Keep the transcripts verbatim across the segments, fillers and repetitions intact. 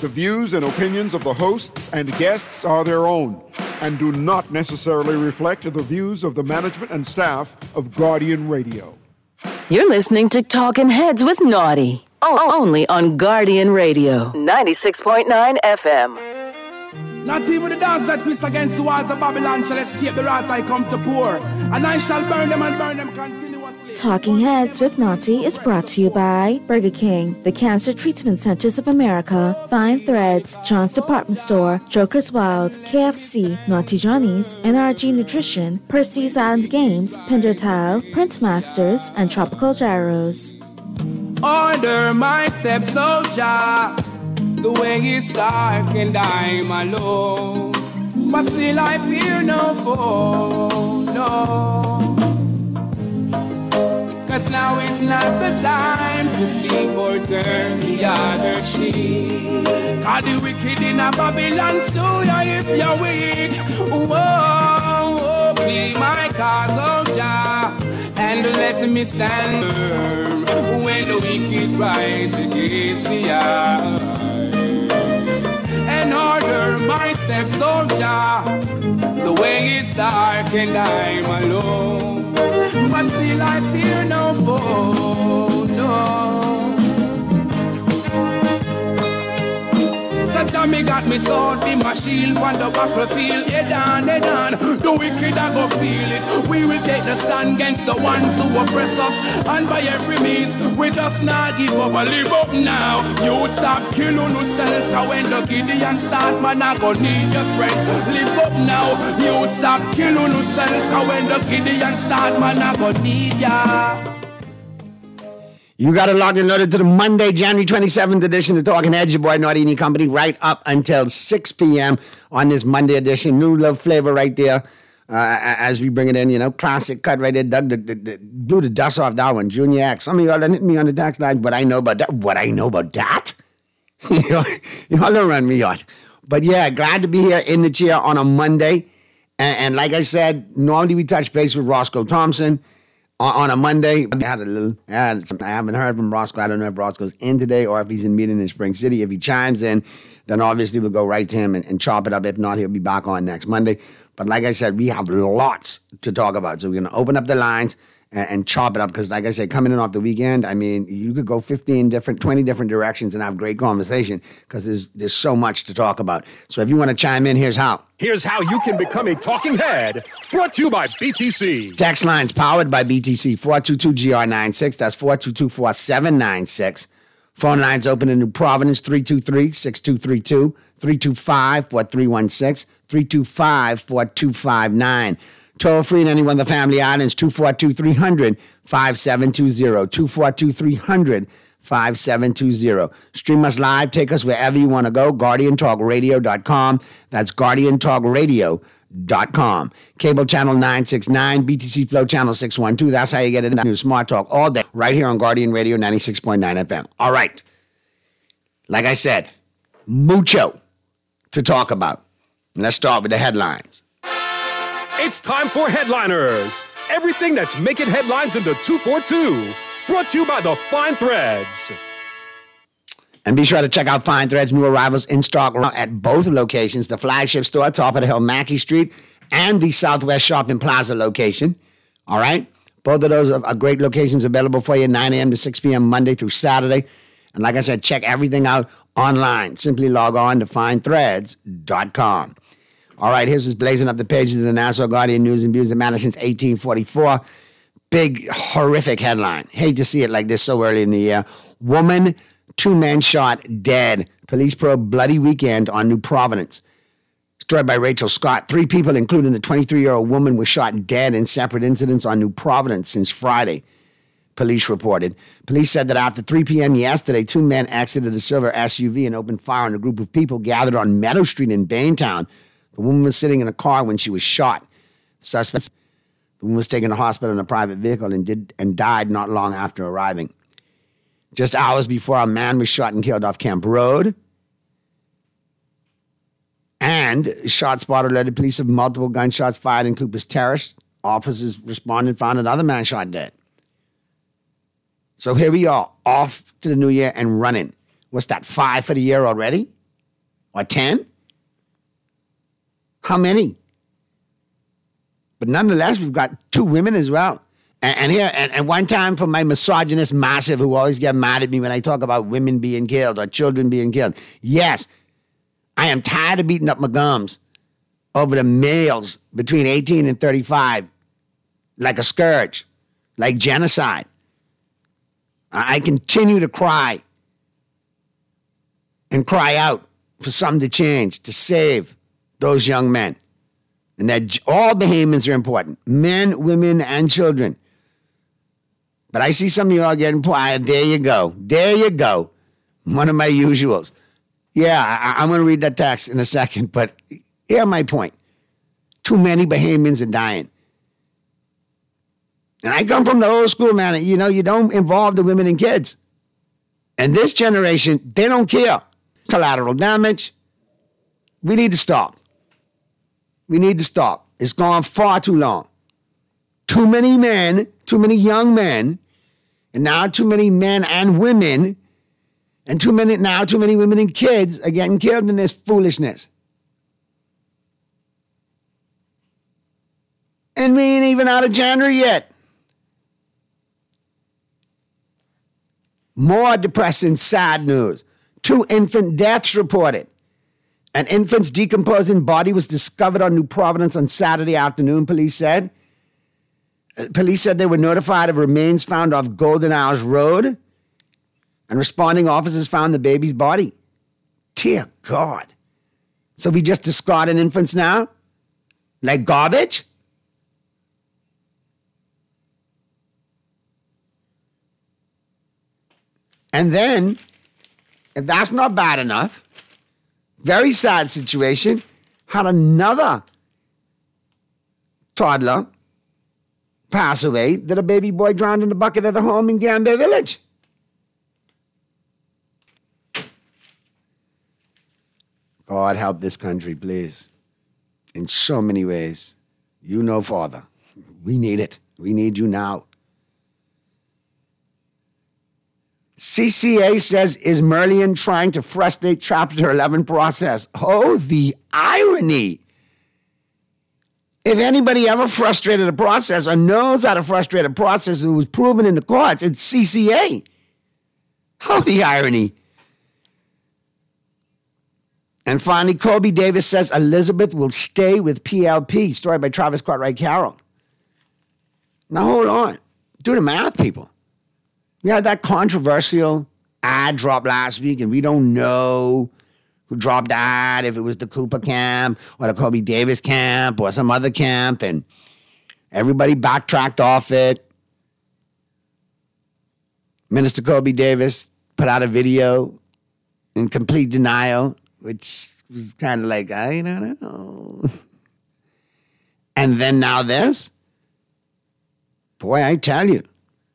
The views and opinions of the hosts and guests are their own and do not necessarily reflect the views of the management and staff of Guardian Radio. You're listening to Talking Heads with Naughty, only on Guardian Radio, ninety-six point nine F M. Not even the dogs that piss against the walls of Babylon shall escape the wrath I come to pour, and I shall burn them and burn them continuously. Talking Heads with Naughty is brought to you by Burger King, the Cancer Treatment Centers of America, Fine Threads, John's Department Store, Joker's Wild, K F C, Naughty Johnny's, N R G Nutrition, Percy's Island Games, Pinder Tile, Prince Masters, and Tropical Gyros. Order my steps, soldier. The way is dark and I'm alone, but still I fear no foe, no. Cause now is not the time to sleep or turn the other cheek. Cause the wicked in a Babylon stew ya if you're weak. Whoa, plead my cause, soldier, and let me stand firm when the wicked rise against the eye. And order my steps, soldier. The way is dark and I'm alone, but still I fear no foe, no. Such a me got me sword, be my shield on the battlefield. Head on, head on, the wicked I go feel it. We will take the stand against the ones who oppress us, and by every means we just not give up and live up now. You would stop killing yourself, cause when the Gideon start, man, I go need your strength. Live up now, you would stop killing yourself, cause when the Gideon start, man, I go need ya. You got it locked and loaded to the Monday, January twenty-seventh edition of Talking Heads, your boy Naughty and Company, right up until six p.m. on this Monday edition. New little flavor right there uh, as we bring it in, you know, classic cut right there. Doug the, the, the, blew the dust off that one. Junior X. Some of y'all hit me on the tax line, but I know about that. What I know about that? you know, y'all don't run me out. But yeah, glad to be here in the chair on a Monday. And, and like I said, normally we touch base with Roscoe Thompson. On a Monday, I had a little. I, had some, I haven't heard from Roscoe. I don't know if Roscoe's in today or if he's in meeting in Spring City. If he chimes in, then obviously we'll go right to him and, and chop it up. If not, he'll be back on next Monday. But like I said, we have lots to talk about. So we're going to open up the lines and, and chop it up because, like I said, coming in off the weekend, I mean, you could go fifteen different, twenty different directions and have great conversation because there's there's so much to talk about. So if you want to chime in, here's how. Here's how you can become a talking head. Brought to you by B T C. Text lines powered by B T C, four two two G R nine six. That's four two two, four seven nine six. Phone lines open in New Providence, three two three, six two three two, three two five, four three one six, three two five, four two five nine. Toll free in any one of the family islands, two four two, three hundred, five seven two zero, two four two, three hundred, five seven two zero. Stream us live. Take us wherever you want to go. Guardian Talk Radio dot com. That's Guardian Talk Radio dot com. Cable channel nine sixty-nine, B T C Flow channel six one two. That's how you get it in Smart Talk all day, right here on Guardian Radio ninety-six point nine F M. All right. Like I said, mucho to talk about. Let's start with the headlines. It's time for Headliners. Everything that's making headlines in the two forty-two. Brought to you by the Fine Threads. And be sure to check out Fine Threads' new arrivals in stock at both locations, the flagship store, top of the hill, Mackey Street, and the Southwest Shopping Plaza location. All right? Both of those are great locations available for you, nine a.m. to six p.m. Monday through Saturday. And like I said, check everything out online. Simply log on to fine threads dot com. All right, here's what's blazing up the pages of the Nassau Guardian News and Views that matter since eighteen forty-four. Big, horrific headline. Hate to see it like this so early in the year. Woman, two men shot dead. Police probe bloody weekend on New Providence. Story by Rachel Scott. Three people, including a twenty-three-year-old woman, were shot dead in separate incidents on New Providence since Friday, police reported. Police said that after three p.m. yesterday, two men exited a silver S U V and opened fire on a group of people gathered on Meadow Street in Baintown. The woman was sitting in a car when she was shot. Suspects. The woman was taken to hospital in a private vehicle and did and died not long after arriving. Just hours before, a man was shot and killed off Camp Road. And ShotSpotter alerted police of multiple gunshots fired in Cooper's Terrace. Officers responded and found another man shot dead. So here we are, off to the new year and running. What's that, five for the year already? or ten? How many? But nonetheless, we've got two women as well. And, and here, and, and one time for my misogynist massive who always get mad at me when I talk about women being killed or children being killed. Yes, I am tired of beating up my gums over the males between eighteen and thirty-five like a scourge, like genocide. I, I continue to cry and cry out for something to change, to save those young men. And that all Bahamians are important, men, women, and children. But I see some of you all getting quiet. There you go. There you go. One of my usuals. Yeah, I, I'm going to read that text in a second, but here's my point. Too many Bahamians are dying. And I come from the old school, man. You know, you don't involve the women and kids. And this generation, they don't care. Collateral damage. We need to stop. We need to stop. It's gone far too long. Too many men, too many young men, and now too many men and women, and too many now too many women and kids are getting killed in this foolishness. And we ain't even out of January yet. More depressing, sad news. Two infant deaths reported. An infant's decomposing body was discovered on New Providence on Saturday afternoon, police said. Police said they were notified of remains found off Golden Hours Road, and responding officers found the baby's body. Dear God. So we just discarding infants now? Like garbage? And then, if that's not bad enough, very sad situation, had another toddler pass away that a baby boy drowned in the bucket at a home in Gambia Village. God help this country, please. In so many ways. You know, Father, we need it. We need you now. C C A says, is Merlion trying to frustrate Chapter eleven process? Oh, the irony. If anybody ever frustrated a process or knows how to frustrate a process that was proven in the courts, it's C C A. Oh, the irony. And finally, Kobe Davis says Elizabeth will stay with P L P. Story by Travis Cartwright Carroll. Now, hold on. Do the math, people. We had that controversial ad drop last week, and we don't know who dropped the ad, if it was the Cooper camp or the Kobe Davis camp or some other camp, and everybody backtracked off it. Minister Kobe Davis put out a video in complete denial, which was kind of like, I don't know. And then now this. Boy, I tell you.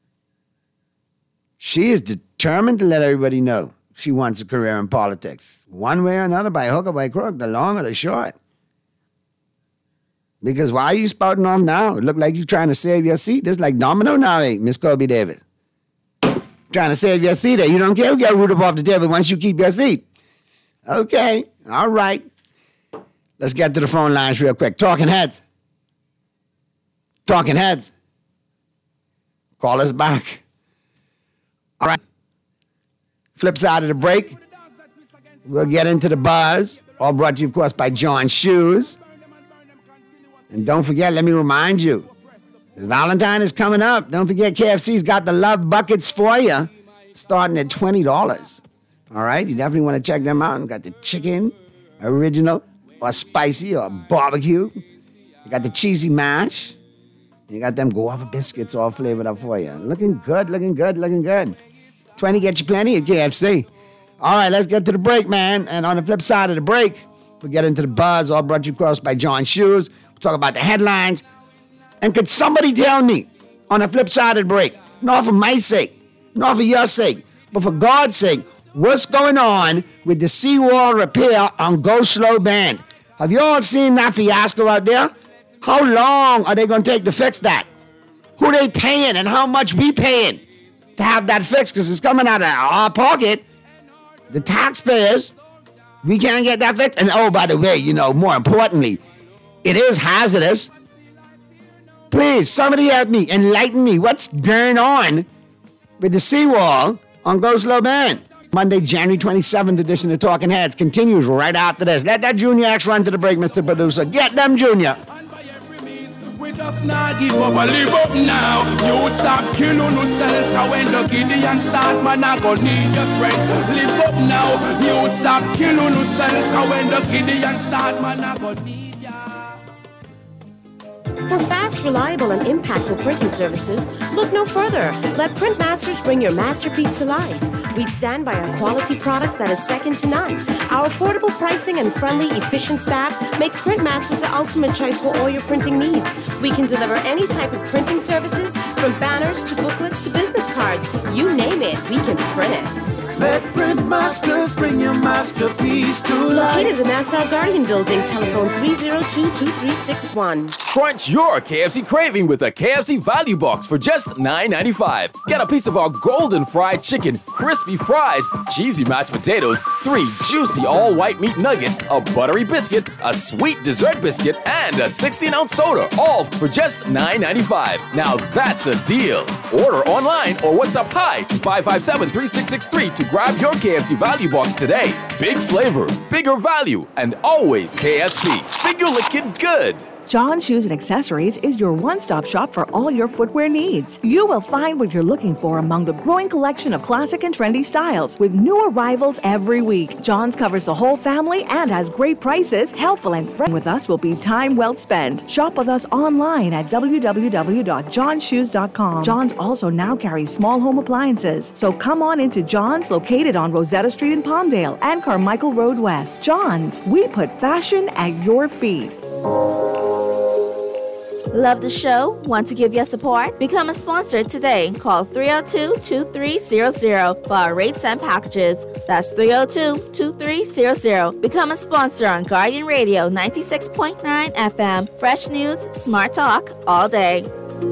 She is determined to let everybody know she wants a career in politics. One way or another, by hook or by crook, the long or the short. Because why are you spouting off now? It looked like you're trying to save your seat. Just like domino now, eh, Miss Kobe Davis. Trying to save your seat. Eh? You don't care who get rooted off the table once you keep your seat. Okay, all right. Let's get to the phone lines real quick. Talking heads. Talking heads. Call us back. All right. Flip side of the break. We'll get into the buzz. All brought to you, of course, by John Shoes. And don't forget, let me remind you, Valentine is coming up. Don't forget, K F C's got the love buckets for you, starting at twenty dollars. All right? You definitely want to check them out. Got the chicken, original, or spicy, or barbecue. You got the cheesy mash. You got them guava biscuits all flavored up for you. Looking good, looking good, looking good. twenty get you plenty at K F C. All right, let's get to the break, man. And on the flip side of the break, we'll get into the buzz, all brought to you, of course, by John Shoes. We'll talk about the headlines. And could somebody tell me, on the flip side of the break, not for my sake, not for your sake, but for God's sake, what's going on with the seawall repair on Go Slow Band? Have you all seen that fiasco out there? How long are they going to take to fix that? Who they paying and how much we paying to have that fixed? Because it's coming out of our pocket, the taxpayers. We can't get that fixed. And oh, by the way, you know, more importantly, it is hazardous. Please, somebody help me, enlighten me. What's going on with the seawall on Go Slow Band? Monday, January twenty-seventh edition of Talking Heads continues right after this. Let that Junior X run to the break, Mister Producer. Get them, Junior. We just not give up, live up now. You would stop killing yourself. Cause when the Gideon start, man, I go need your strength. Live up now. You would stop killing yourself. Cause when the Gideon start, man, I go need ya. For fast, reliable, and impactful printing services, look no further. Let Printmasters bring your masterpiece to life. We stand by our quality products that is second to none. Our affordable pricing and friendly, efficient staff makes Printmasters the ultimate choice for all your printing needs. We can deliver any type of printing services, from banners to booklets to business cards. You name it, we can print it. Let Printmasters bring your masterpiece to life. Located in the Nassau Guardian Building, telephone three oh two, two three six one. Crunch your K F C craving with a K F C Value Box for just nine ninety-five. Get a piece of our golden fried chicken, crispy fries, cheesy mashed potatoes, three juicy all-white meat nuggets, a buttery biscuit, a sweet dessert biscuit, and a sixteen ounce soda, all for just nine ninety-five. Now that's a deal. Order online or WhatsApp hi to five five seven, three six six three to grab your K F C Value Box today. Big flavor, bigger value, and always K F C. Finger licking good. John Shoes and Accessories is your one-stop shop for all your footwear needs. You will find what you're looking for among the growing collection of classic and trendy styles with new arrivals every week. John's covers the whole family and has great prices. Helpful and friendly with us will be time well spent. Shop with us online at w w w dot john shoes dot com. John's also now carries small home appliances. So come on into John's, located on Rosetta Street in Palmdale and Carmichael Road West. John's, we put fashion at your feet. Love the show? Want to give your support? Become a sponsor today. Call three oh two, two three zero zero for our rates and packages. That's three oh two, two three zero zero. Become a sponsor on Guardian Radio ninety-six point nine F M. Fresh news, smart talk, all day.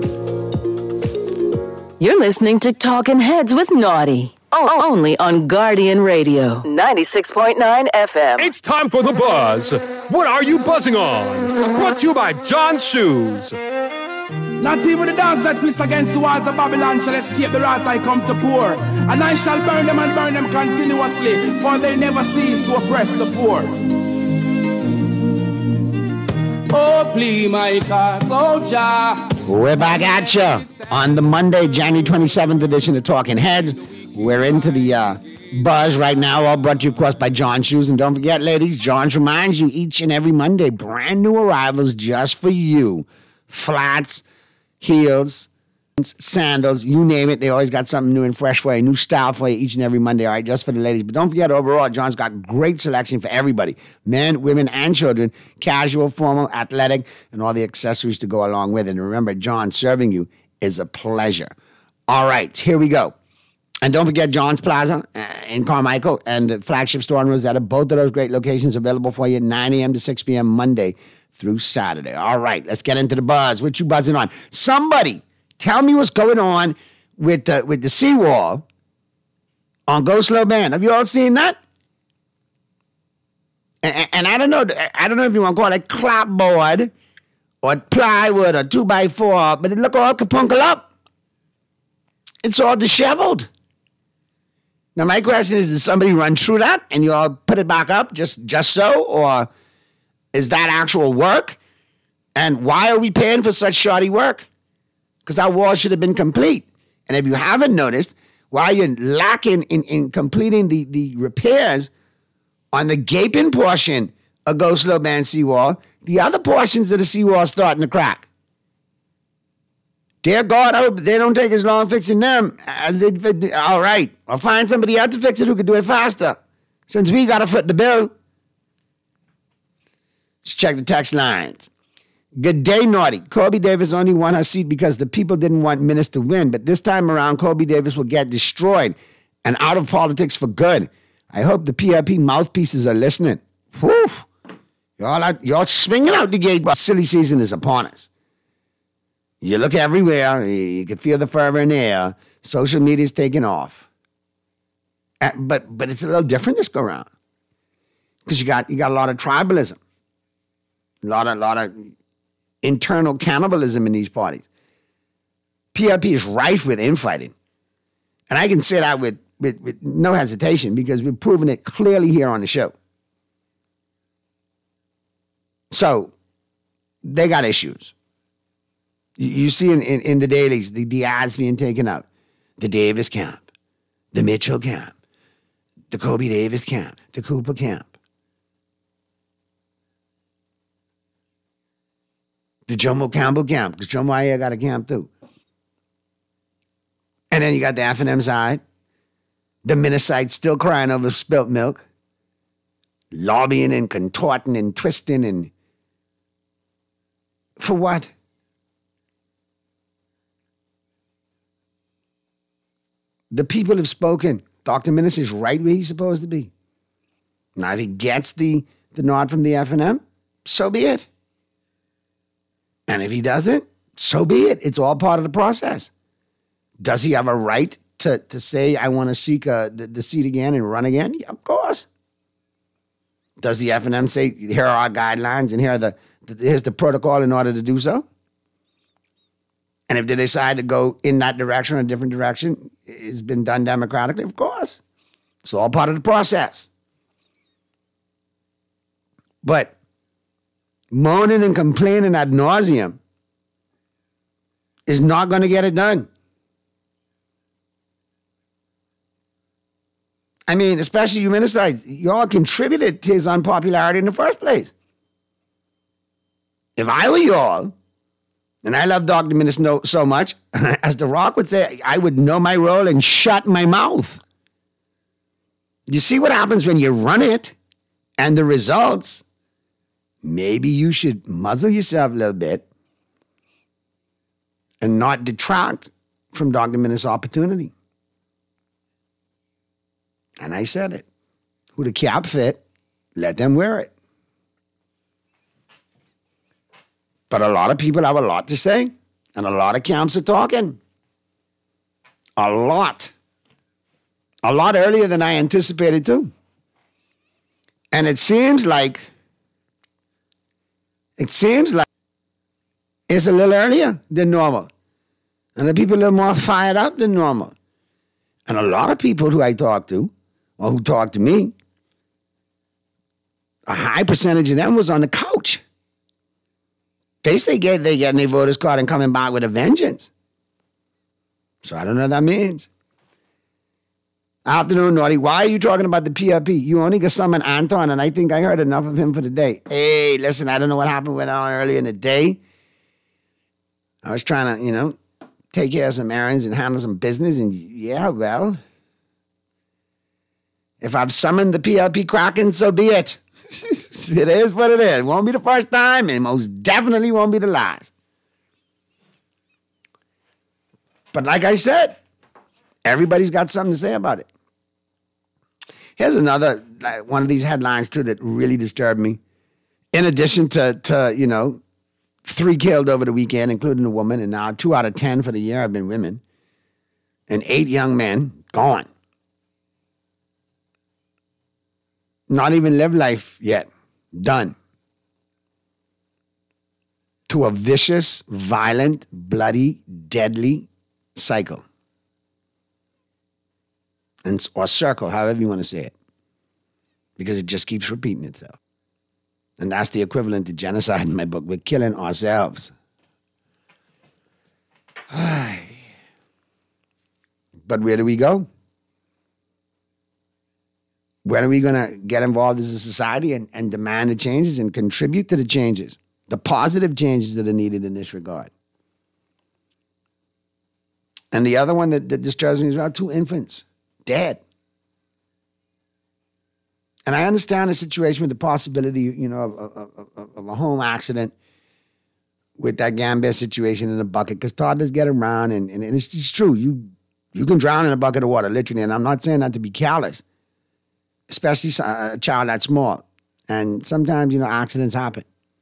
You're listening to Talking Heads with Naughty. Oh, only on Guardian Radio ninety-six point nine F M. It's time for the buzz. What are you buzzing on? Brought to you by John Shoes. Not even the dogs that piss against the walls of Babylon shall escape the wrath I come to pour. And I shall burn them and burn them continuously, for they never cease to oppress the poor. Oh, please, my cause, oh, Jah. We're back at you on the Monday, January twenty-seventh edition of Talking Heads. We're into the uh, buzz right now, all brought to you, of course, by John Shoes. And don't forget, ladies, John's reminds you each and every Monday, brand new arrivals just for you. Flats, heels, sandals, you name it. They always got something new and fresh for you, new style for you each and every Monday, all right, just for the ladies. But don't forget, overall, John's got great selection for everybody, men, women, and children, casual, formal, athletic, and all the accessories to go along with it. And remember, John, serving you is a pleasure. All right, here we go. And don't forget John's Plaza in Carmichael and the flagship store in Rosetta. Both of those great locations available for you nine a.m. to six p.m. Monday through Saturday. All right, let's get into the buzz. What you buzzing on? Somebody tell me what's going on with the, with the seawall on Go Slow Band. Have you all seen that? And, and I don't know, I don't know if you want to call it clapboard or plywood or two by four, but it look all kapunkel up. It's all disheveled. Now, my question is, did somebody run through that and you all put it back up just, just so? Or is that actual work? And why are we paying for such shoddy work? Because that wall should have been complete. And if you haven't noticed, while you're lacking in, in completing the, the repairs on the gaping portion of Go Slow Band seawall, the other portions of the seawall are starting to crack. Dear God, I hope they don't take as long fixing them as they did. All right, I'll find somebody else to fix it who can do it faster, since we got to foot the bill. Let's check the text lines. Good day, Naughty. Kobe Davis only won her seat because the people didn't want Minnis to win, but this time around, Kobe Davis will get destroyed and out of politics for good. I hope the P R P mouthpieces are listening. Whew. Y'all, are, y'all swinging out the gate, but silly season is upon us. You look everywhere. You can feel the fervor in the air. Social media is taking off. Uh, but but it's a little different this go around. Because you got you got a lot of tribalism, a lot of lot of internal cannibalism in these parties. P R P is rife with infighting, and I can say that with with, with no hesitation because we've proven it clearly here on the show. So they got issues. You, you see in, in, in the dailies the, the ads being taken out, the Davis camp, the Mitchell camp, the Kobe Davis camp, the Cooper camp. The Jomo Campbell camp, because Jomo Ayer got a camp too. And then you got the F and M side. The Minnesite still crying over spilt milk. Lobbying and contorting and twisting and... For what? The people have spoken. Doctor Minnis is right where he's supposed to be. Now, if he gets the, the nod from the F and M, so be it. And if he doesn't, so be it. It's all part of the process. Does he have a right to, to say, I want to seek a, the, the seat again and run again? Yeah, of course. Does the F and M say, here are our guidelines and here are the, the here's the protocol in order to do so? And if they decide to go in that direction or a different direction, it's been done democratically, of course. It's all part of the process. But moaning and complaining ad nauseum is not going to get it done. I mean, especially you ministers, y'all contributed to his unpopularity in the first place. If I were y'all, and I love Doctor Minnis so much, as The Rock would say, I would know my role and shut my mouth. You see what happens when you run it and the results? Maybe you should muzzle yourself a little bit and not detract from Doctor Minnis' opportunity. And I said it. Who the cap fit, let them wear it. But a lot of people have a lot to say, and a lot of camps are talking. A lot. A lot earlier than I anticipated too. And it seems like, it seems like it's a little earlier than normal. And the people are a little more fired up than normal. And a lot of people who I talk to, or who talk to me, a high percentage of them was on the couch. They say get, they getting their voters card and coming back with a vengeance. So I don't know what that means. Afternoon, Naughty. Why are you talking about the P R P? You only can summon Anton, and I think I heard enough of him for the day. Hey, listen, I don't know what happened with Alan earlier in the day. I was trying to, you know, take care of some errands and handle some business, and yeah, well, if I've summoned the P R P Kraken, so be it. It is what it is. It won't be the first time, and most definitely won't be the last. But like I said, everybody's got something to say about it. Here's another, like, one of these headlines, too, that really disturbed me. In addition to, to, you know, three killed over the weekend, including a woman, and now two out of ten for the year have been women, and eight young men gone. Not even lived life yet. Done. To a vicious, violent, bloody, deadly cycle. And, or circle, however you want to say it. Because it just keeps repeating itself. And that's the equivalent to genocide in my book. We're killing ourselves. But where do we go? When are we going to get involved as a society and, and demand the changes and contribute to the changes, the positive changes that are needed in this regard? And the other one that, that disturbs me is about two infants dead. And I understand the situation with the possibility, you know, of, of, of, of a home accident with that Gambia situation in a bucket, because toddlers get around, and, and it's, it's true. You, you can drown in a bucket of water, literally, and I'm not saying that to be callous. Especially a child that's small. And sometimes, you know, accidents happen.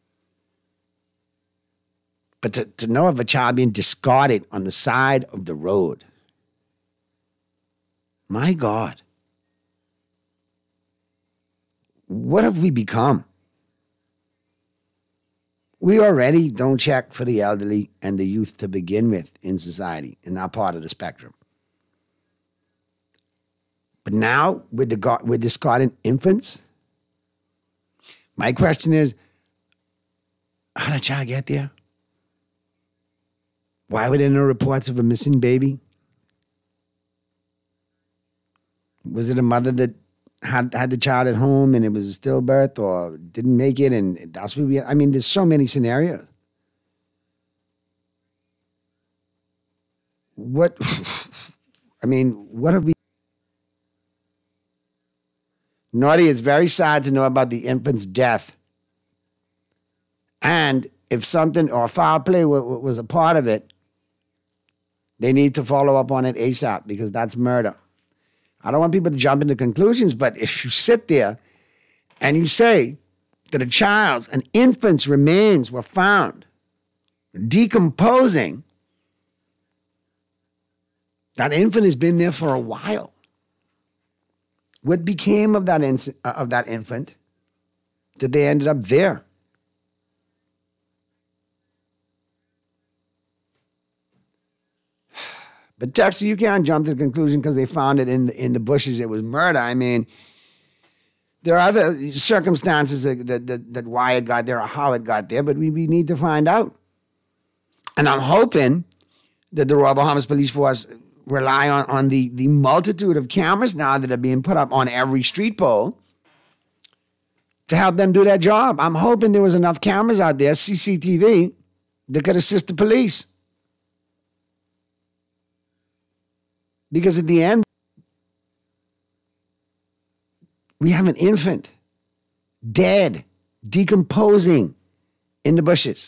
But to, to know of a child being discarded on the side of the road, my God. what have we become? We already don't check for the elderly and the youth to begin with in society, in our part of the spectrum. But now we're, the, we're discarding infants. My question is, how did a child get there? Why were there no reports of a missing baby? Was it a mother that had had the child at home and it was a stillbirth, or didn't make it, and that's what we, I mean, there's so many scenarios. What, I mean, what have we? Naughty, it's very sad to know about the infant's death. And if something, or foul play w- w- was a part of it, they need to follow up on it ASAP, because that's murder. I don't want people to jump into conclusions, but if you sit there and you say that a child's, an infant's remains were found decomposing, that infant has been there for a while. What became of that, ins- of that infant that they ended up there? But Texas, you can't jump to the conclusion because they found it in the, in the bushes it was murder. I mean, there are other circumstances that, that, that, that why it got there or how it got there, but we, we need to find out. And I'm hoping that the Royal Bahamas Police Force rely on, on the, the multitude of cameras now that are being put up on every street pole to help them do their job. I'm hoping there was enough cameras out there, C C T V, that could assist the police. Because at the end, we have an infant dead, decomposing in the bushes.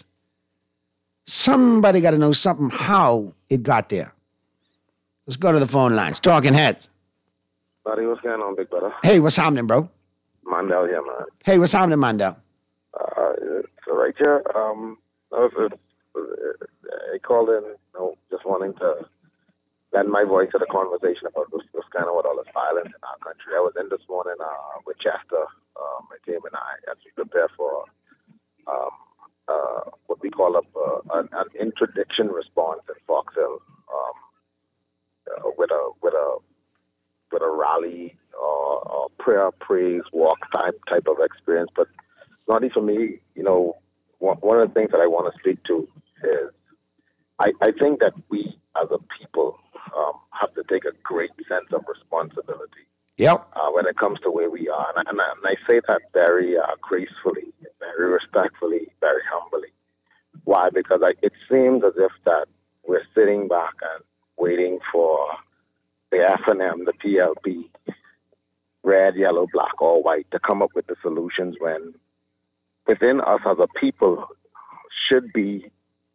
Somebody got to know something how it got there. Let's go to the phone lines. Talking Heads. Buddy, what's going on, big brother? Hey, what's happening, bro? Mandel here, man. Hey, what's happening, Mandel? Uh, so right here, um, I, was, uh, I called in, you know, just wanting to lend my voice to the conversation about this, this kind of what all this violence in our country. I was in this morning uh, with Chester, um, my team and I, as we prepare for um, uh, what we call a, uh, an, an interdiction response in Fox Hill, um, uh, with a with a with a rally or, or prayer, praise, walk type type of experience. But not even for me, you know, one, one of the things that I want to speak to is I, I think that we as a people um, have to take a great sense of responsibility. Yep. Uh, when it comes to where we are. And, and, I, and I say that very uh, gracefully, very respectfully, very humbly. Why? Because I, it seems as if that we're sitting back and waiting for the F and M, the P L P, red, yellow, black, or white, to come up with the solutions when within us as a people should be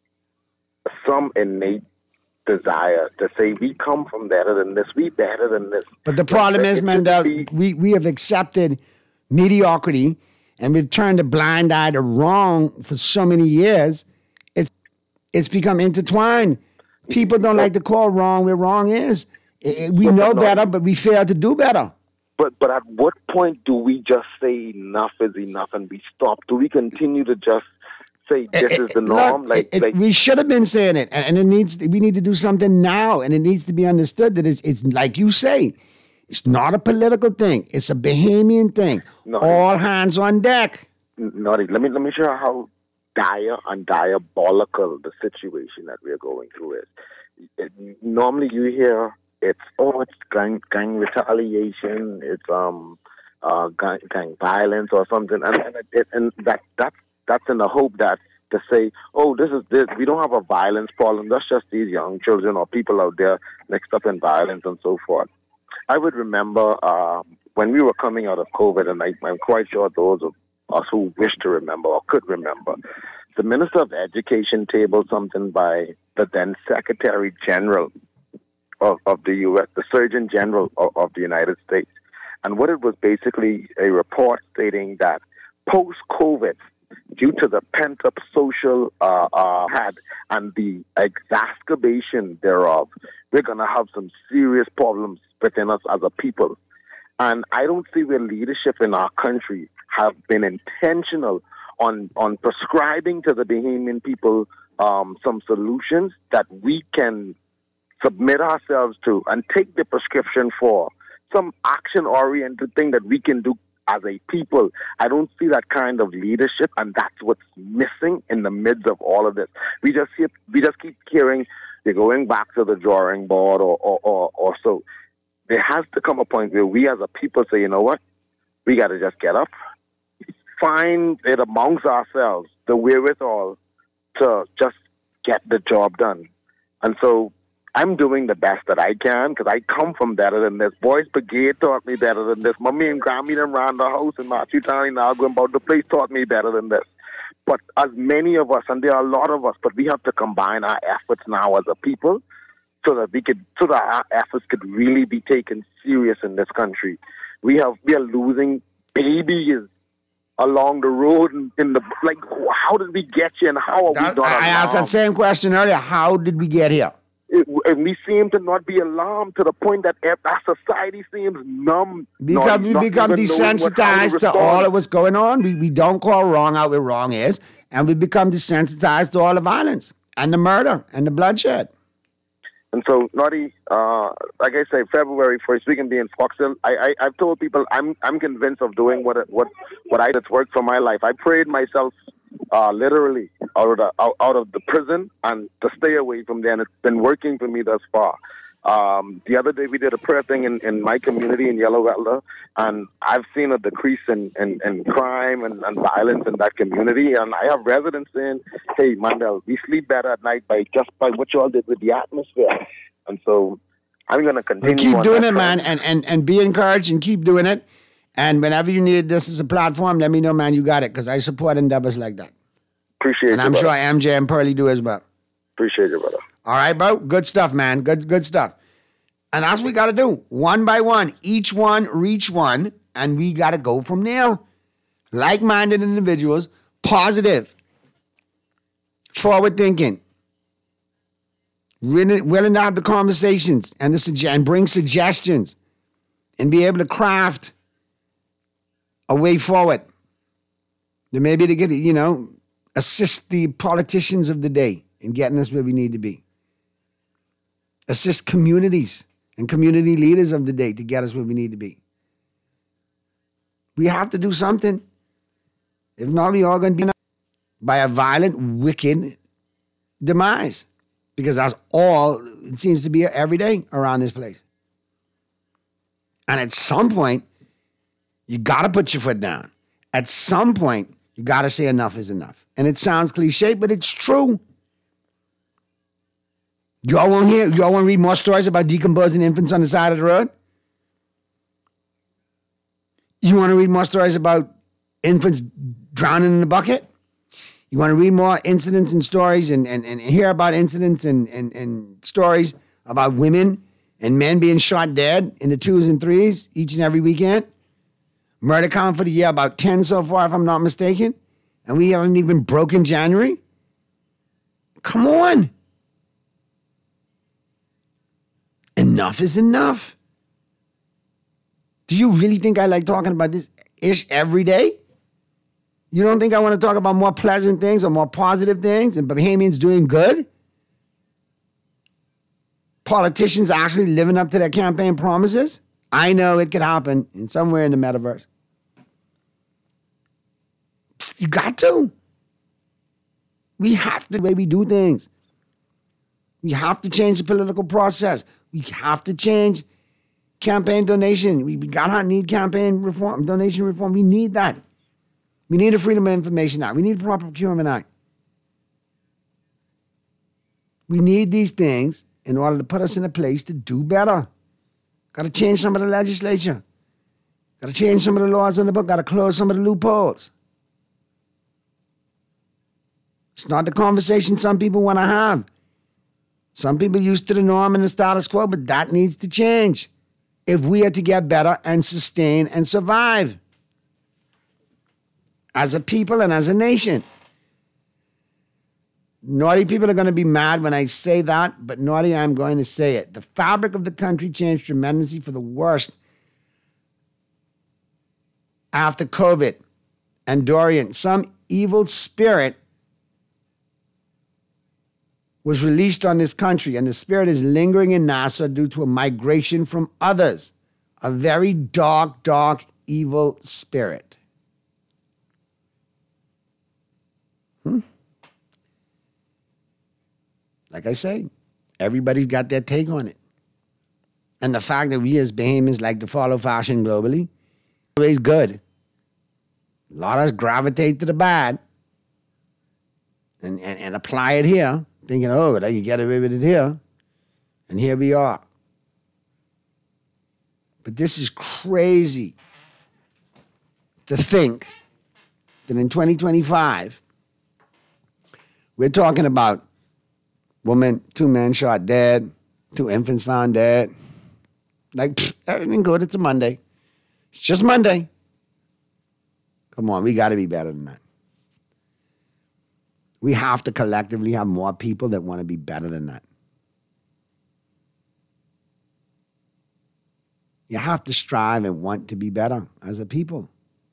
some innate desire to say we come from better than this, we better than this. But the problem is, Mandel, we, we have accepted mediocrity and we've turned a blind eye to wrong for so many years. It's it's become intertwined. People don't like to call wrong where wrong is. We know better, but we fail to do better. But but at what point do we just say enough is enough and we stop? Do we continue to just say this it, is the norm? Look, like, it, like we should have been saying it, and, and it needs. We need to do something now, and it needs to be understood that it's, it's like you say, it's not a political thing; it's a Bahamian thing. Naughty. All hands on deck. Naughty. Let me let me show you how dire and diabolical the situation that we're going through is. It, normally, you hear it's oh, it's gang gang retaliation, it's um, uh, gang, gang violence or something, and and, it, and that that's. That's in the hope that to say, oh, this is this. We don't have a violence problem. That's just these young children or people out there mixed up in violence and so forth. I would remember um, when we were coming out of COVID, and I, I'm quite sure those of us who wish to remember or could remember, the Minister of Education tabled something by the then Secretary General of, of the U S, the Surgeon General of, of the United States. And what it was basically a report stating that post-COVID, due to the pent-up social uh, uh, had and the exacerbation thereof, we're going to have some serious problems within us as a people. And I don't see where leadership in our country have been intentional on, on prescribing to the Bahamian people um, some solutions that we can submit ourselves to and take the prescription for, some action-oriented thing that we can do as a people. I don't see that kind of leadership, and that's what's missing in the midst of all of this. We just keep, we just keep hearing they're going back to the drawing board or, or, or, or so. There has to come a point where we as a people say, you know what, we got to just get up, find it amongst ourselves the wherewithal to just get the job done. And so I'm doing the best that I can because I come from better than this. Boys Brigade taught me better than this. Mommy and Grammy them around the house in Matthew County now going about the place taught me better than this. But as many of us, and there are a lot of us, but we have to combine our efforts now as a people so that we could, so that our efforts could really be taken serious in this country. We have, we are losing babies along the road in, in the, like, how did we get here and how are that, we not I asked that alarmed? same question earlier. How did we get here? It, and we seem to not be alarmed to the point that our society seems numb. Because not, we not become even knowing what- how desensitized to respond. all of what's going on. We, we don't call wrong out where wrong is. And we become desensitized to all the violence and the murder and the bloodshed. And so, Naughty, uh, like I say, February first, we can be in Foxhill. I, I, I've told people I'm I'm convinced of doing what what what I that's worked for my life. I prayed myself uh, literally out of the out, out of the prison and to stay away from there, and it's been working for me thus far. Um, the other day we did a prayer thing in, in my community in Yellow Rattler, and I've seen a decrease in, in, in crime and, and violence in that community. And I have residents saying, hey, Mandel, we sleep better at night by just by what you all did with the atmosphere. And so I'm going to continue. Keep on doing that it, man, front. and, and, and be encouraged and keep doing it. And whenever you need this as a platform, let me know, man, you got it, because I support endeavors like that. Appreciate and you, I'm brother. sure M J and Pearlie do as well. Appreciate you, brother. All right, bro. Good stuff, man. Good, good stuff. And that's what we got to do. One by one. Each one reach one. And we got to go from there. Like-minded individuals. Positive. Forward thinking. Willing, willing to have the conversations and, the sugge- and bring suggestions. And be able to craft a way forward. Then maybe to get, you know, assist the politicians of the day in getting us where we need to be. Assist communities and community leaders of the day to get us where we need to be. We have to do something. If not, we all going to be by a violent, wicked demise. Because that's all it seems to be every day around this place. And at some point, you got to put your foot down. At some point, you got to say enough is enough. And it sounds cliche, but it's true. Y'all won't hear, y'all want to read more stories about decomposing infants on the side of the road? You want to read more stories about infants drowning in the bucket? You want to read more incidents and stories and, and, and hear about incidents and, and, and stories about women and men being shot dead in the twos and threes each and every weekend? Murder count for the year, about ten so far, if I'm not mistaken. And we haven't even broken January? Come on. Enough is enough. Do you really think I like talking about this ish every day? You don't think I want to talk about more pleasant things or more positive things and Bahamians doing good? Politicians actually living up to their campaign promises? I know it could happen in somewhere in the metaverse. You got to. We have to, the way we do things. We have to change the political process. We have to change campaign donation. We, we gotta need campaign reform, donation reform. We need that. We need a Freedom of Information Act. We need a Proper Procurement Act. We need these things in order to put us in a place to do better. Got to change some of the legislature. Got to change some of the laws in the book. Got to close some of the loopholes. It's not the conversation some people want to have. Some people used to the norm and the status quo, but that needs to change if we are to get better and sustain and survive as a people and as a nation. Naughty people are going to be mad when I say that, but naughty, I'm going to say it. The fabric of the country changed tremendously for the worst after COVID and Dorian, some evil spirit was released on this country, and the spirit is lingering in Nassau due to a migration from others. A very dark, dark, evil spirit. Hmm? Like I say, everybody's got their take on it. And the fact that we as Bahamians like to follow fashion globally is good. A lot of us gravitate to the bad and, and, and apply it here, thinking, oh, they can get away with it here. And here we are. But this is crazy to think that in twenty twenty-five, we're talking about woman, two men shot dead, two infants found dead. Like, pfft, everything good. It's a Monday. It's just Monday. Come on, we got to be better than that. We have to collectively have more people that want to be better than that. You have to strive and want to be better as a people.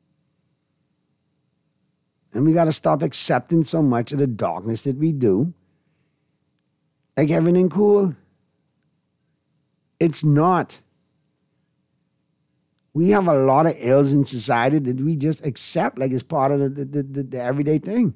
And we got to stop accepting so much of the darkness that we do. Like everything cool. It's not. We have a lot of ills in society that we just accept like it's part of the, the, the, the everyday thing.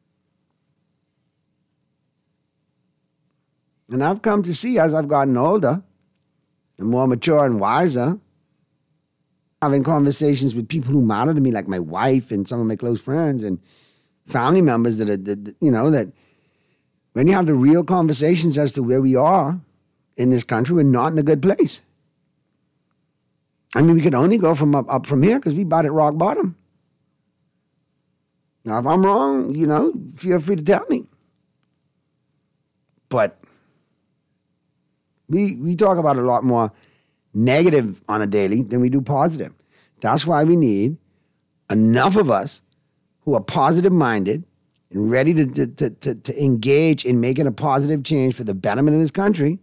And I've come to see as I've gotten older and more mature and wiser, having conversations with people who matter to me, like my wife and some of my close friends and family members that are, that, you know, that when you have the real conversations as to where we are in this country, we're not in a good place. I mean, we could only go from up, up from here because we about at rock bottom. Now, if I'm wrong, you know, feel free to tell me. But we we talk about a lot more negative on a daily than we do positive. That's why we need enough of us who are positive-minded and ready to, to, to, to, to engage in making a positive change for the betterment of this country.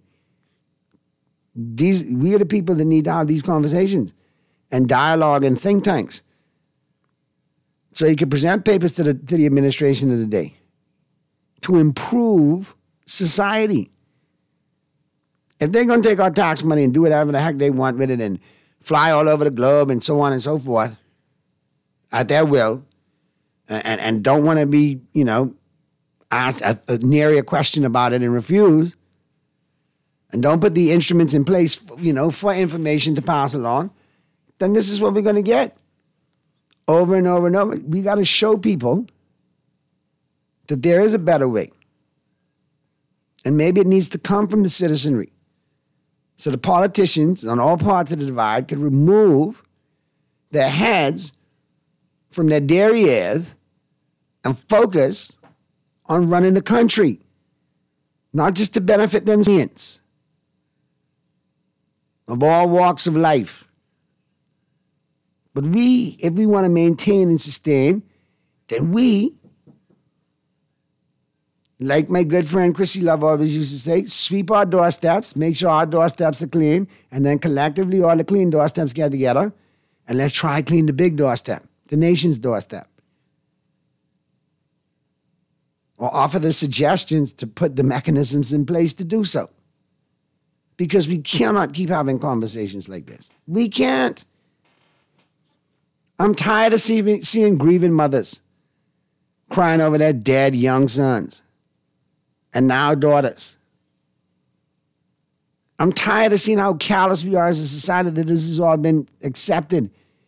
These we are the people that need to have these conversations and dialogue and think tanks. So you can present papers to the, to the administration of the day to improve society. If they're going to take our tax money and do whatever the heck they want with it and fly all over the globe and so on and so forth at their will and, and, and don't want to be, you know, asked a, a nary a question about it and refuse and don't put the instruments in place, you know, for information to pass along, then this is what we're going to get over and over and over. We got to show people that there is a better way. And maybe it needs to come from the citizenry. So the politicians on all parts of the divide could remove their heads from their derrieres and focus on running the country, not just to benefit themselves, of all walks of life. But we, if we want to maintain and sustain, then we, like my good friend Chrissy Love always used to say, sweep our doorsteps, make sure our doorsteps are clean, and then collectively all the clean doorsteps get together, and let's try to clean the big doorstep, the nation's doorstep. Or offer the suggestions to put the mechanisms in place to do so. Because we cannot keep having conversations like this. We can't. I'm tired of seeing, seeing grieving mothers crying over their dead young sons. And now daughters. I'm tired of seeing how callous we are as a society that this has all been accepted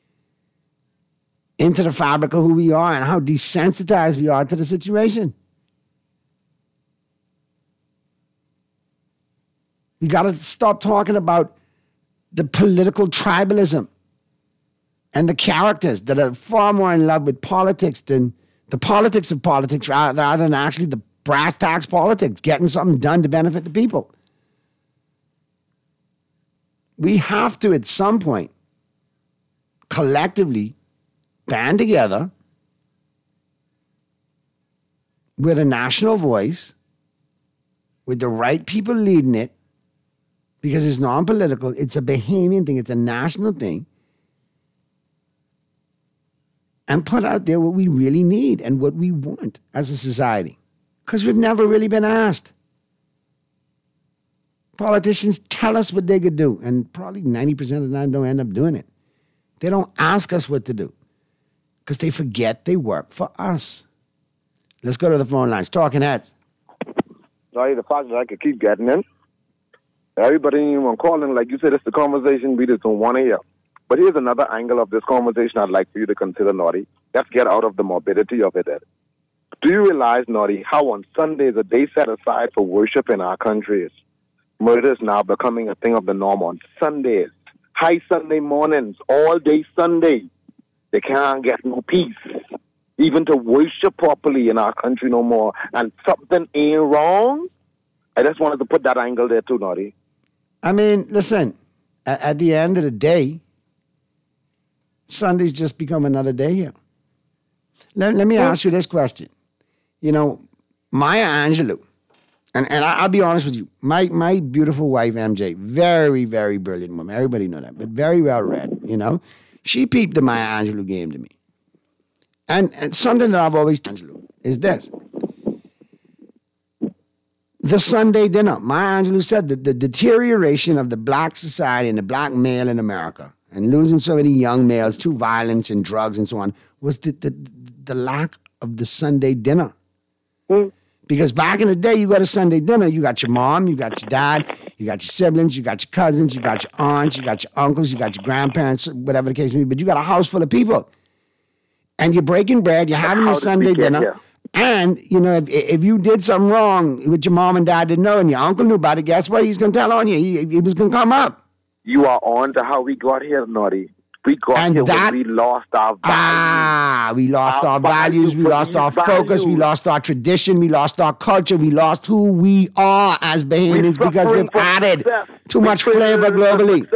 into the fabric of who we are and how desensitized we are to the situation. We got to stop talking about the political tribalism and the characters that are far more in love with politics than the politics of politics rather than actually the brass tacks politics, getting something done to benefit the people. We have to, at some point, collectively band together with a national voice, with the right people leading it, because it's non-political, it's a Bahamian thing, it's a national thing, and put out there what we really need and what we want as a society. Because we've never really been asked. Politicians tell us what they could do, and probably ninety percent of the time don't end up doing it. They don't ask us what to do because they forget they work for us. Let's go to the phone lines. Talking Heads. Sorry, the fact that I could keep getting in. Everybody even calling, like you said, it's the conversation we just don't want to hear. But here's another angle of this conversation I'd like for you to consider, Naughty. Let's get out of the morbidity of it. Do you realize, Naughty, how on Sundays, a day set aside for worship in our country is? Murder is now becoming a thing of the norm on Sundays. High Sunday mornings, all day Sunday. They can't get no peace, even to worship properly in our country no more. And something ain't wrong. I just wanted to put that angle there too, Naughty. I mean, listen, at, at the end of the day, Sunday's just become another day here. Let, let me ask you this question. You know, Maya Angelou, and, and I, I'll be honest with you, my, my beautiful wife, M J, very, very brilliant woman. Everybody know that, but very well read, you know. She peeped the Maya Angelou game to me. And, and something that I've always told Angelou is this. The Sunday dinner. Maya Angelou said that the deterioration of the black society and the black male in America and losing so many young males to violence and drugs and so on was the, the, the lack of the Sunday dinner. Mm. Because back in the day, you got a Sunday dinner, you got your mom, you got your dad, you got your siblings, you got your cousins, you got your aunts, you got your uncles, you got your grandparents, whatever the case may be, but you got a house full of people. And you're breaking bread, you're having your Sunday dinner. Here? And, you know, if, if you did something wrong with your mom and dad didn't know and your uncle knew about it, guess what? He's going to tell on you. He, he was going to come up. You are on to how we got here, Naughty. We got and here that, when we lost our values. Ah, we lost our, our values, values, we lost our values. focus, we lost our tradition, we lost our culture, we lost who we are as Bahamians because we've added success. too we much flavor globally.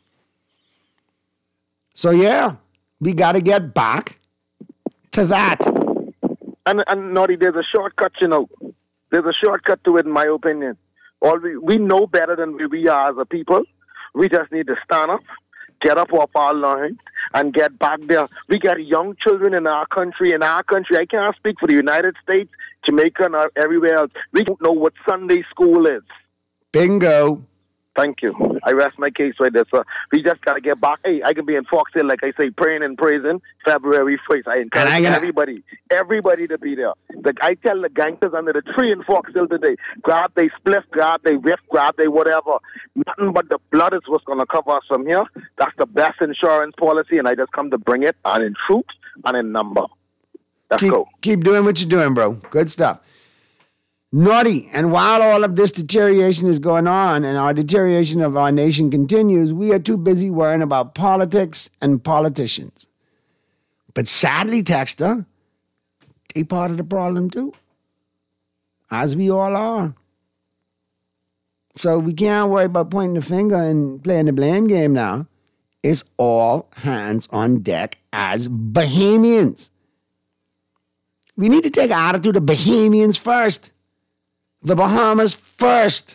So, yeah, we got to get back to that. And, and Naughty, there's a shortcut, you know. There's a shortcut to it, in my opinion. All we, we know better than we, we are as a people. We just need to stand up, get up off our line, and get back there. We got young children in our country. In our country, I can't speak for the United States, Jamaica, and everywhere else. We don't know what Sunday school is. Bingo. Thank you. I rest my case right there, sir. We just got to get back. Hey, I can be in Fox Hill, like I say, praying and praising February first. I encourage I gonna... everybody, everybody to be there. Like I tell the gangsters under the tree in Fox Hill today, grab they spliff, grab they whiff, grab they whatever. Nothing but the blood is what's going to cover us from here. That's the best insurance policy, and I just come to bring it, and in troops and in number. Let's keep, go. Keep doing what you're doing, bro. Good stuff. Naughty, and while all of this deterioration is going on and our deterioration of our nation continues, we are too busy worrying about politics and politicians. But sadly, Texter, they part of the problem too, as we all are. So we can't worry about pointing the finger and playing the blame game now. It's all hands on deck as Bahamians. We need to take an attitude of Bahamians first. The Bahamas first.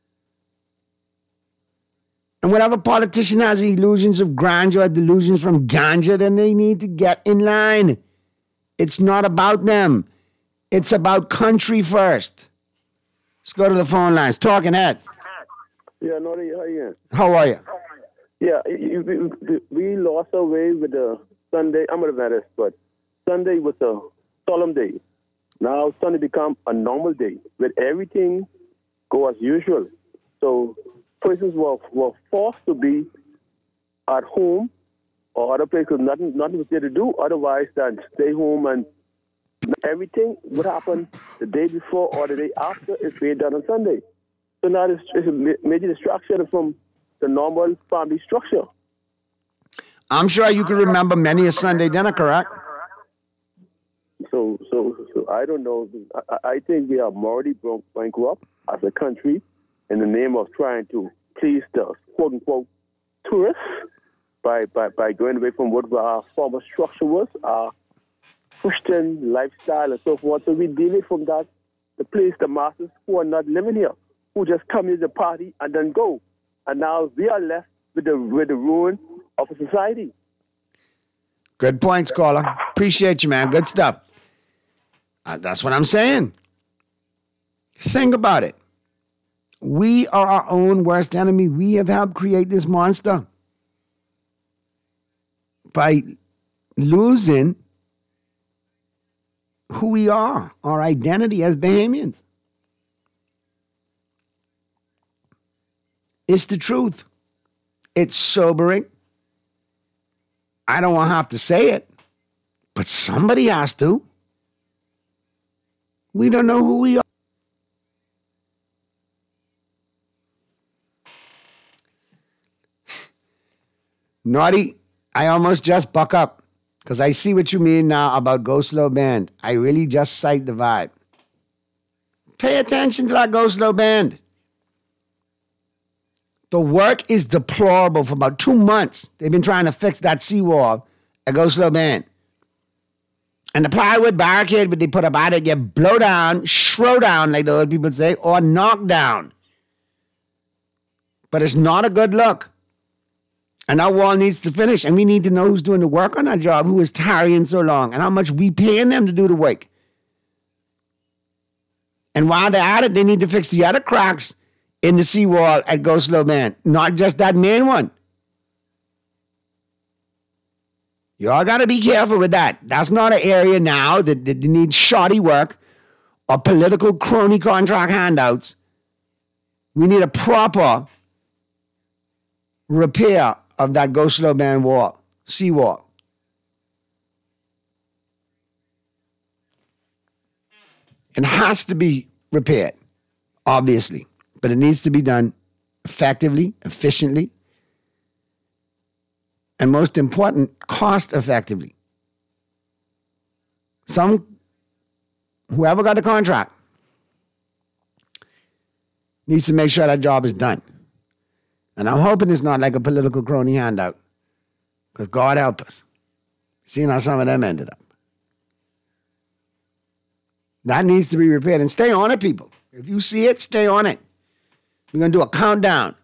And whatever politician has illusions of grandeur, delusions from ganja, then they need to get in line. It's not about them. It's about country first. Let's go to the phone lines. Talking Heads. Yeah, Naughty, how are you? How are you? Yeah, we, we lost our way with the Sunday. I'm going to admit this, but Sunday was a solemn day. Now Sunday become a normal day where everything go as usual. So persons were, were forced to be at home or other places, nothing, nothing was there to do otherwise than stay home, and everything would happen the day before or the day after is being done on Sunday. So now it's, it's a major distraction from the normal family structure. I'm sure you can remember many a Sunday dinner, correct? So, so, so I don't know. I, I think we are morally bankrupt as a country in the name of trying to please the quote-unquote tourists by, by, by going away from what our former structure was, our Christian lifestyle and so forth. So we deviate from that to please the masses who are not living here, who just come here to party and then go. And now we are left with the, with the ruin of a society. Good points, caller. Appreciate you, man. Good stuff. Uh, that's what I'm saying. Think about it. We are our own worst enemy. We have helped create this monster by losing who we are, our identity as Bahamians. It's the truth. It's sobering. I don't want to have to say it, but somebody has to. We don't know who we are. Naughty, I almost just buck up because I see what you mean now about Go Slow Band. I really just cite the vibe. Pay attention to that Go Slow Band. The work is deplorable. For about two months, they've been trying to fix that seawall at Go Slow Band. And the plywood barricade that they put up out it get blow down, shrow down, like the old people say, or knock down. But it's not a good look. And that wall needs to finish. And we need to know who's doing the work on that job, who is tarrying so long, and how much we paying them to do the work. And while they're at it, they need to fix the other cracks in the seawall at Go Slow Band, not just that main one. Y'all got to be careful with that. That's not an area now that, that needs shoddy work or political crony contract handouts. We need a proper repair of that Go Slow Band wall, seawall. It has to be repaired, obviously. But it needs to be done effectively, efficiently, and most important, cost effectively. Some, whoever got the contract needs to make sure that job is done. And I'm hoping it's not like a political crony handout, because God help us. Seeing how some of them ended up. That needs to be repaired. And stay on it, people. If you see it, stay on it. We're going to do a countdown.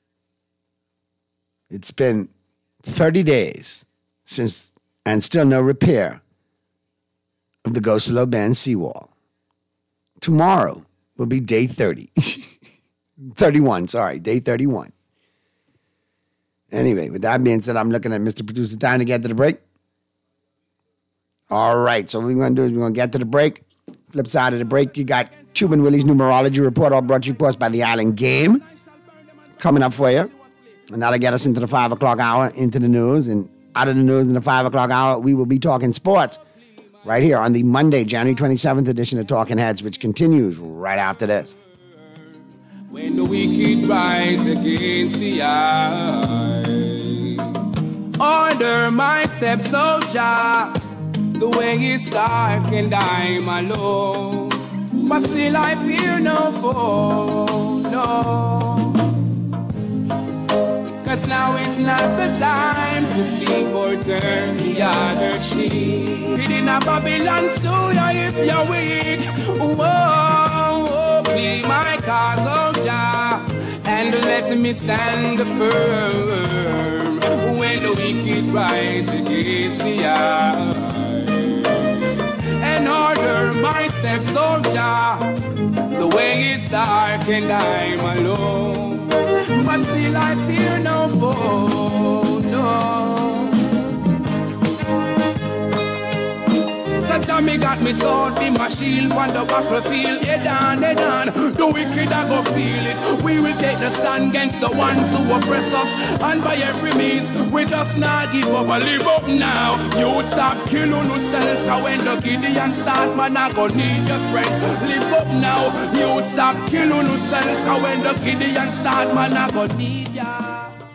It's been thirty days since, and still no repair of the Go Slow Band seawall. Tomorrow will be day thirty. thirty-one, sorry, day thirty-one. Anyway, with that being said, I'm looking at Mister Producer. Time to get to the break. All right, so what we're going to do is we're going to get to the break. Flip side of the break, you got Cuban Willie's numerology report, all brought to you, of course, by the Island Game. Coming up for you. And that'll get us into the five o'clock hour, into the news. And out of the news in the five o'clock hour, we will be talking sports right here on the Monday, January twenty-seventh edition of Talking Heads, which continues right after this. When the wicked rise against the eye, order my steps, oh Jah. The way is dark and I'm alone, but still I fear no foe, no. Cause now is not the time to sleep or turn the other cheek. Hidden a Babylon's do ya if you're weak. Whoa, plead my cause, oh Jah, and let me stand firm when the wicked rise against the eye. And order my steps, oh Jah. The way is dark and I'm alone, but still I fear no foe, no. So Jah me got me sword, be my shield on the battlefield. Head on, head on, the wicked I go feel it. We will take the stand against the ones who oppress us, and by every means we just not give up. I live up now. You would stop killing yourself, cause when the Gideon start, man I go need your strength. Live up now. You would stop killing yourself, cause when the Gideon start, man I go need ya.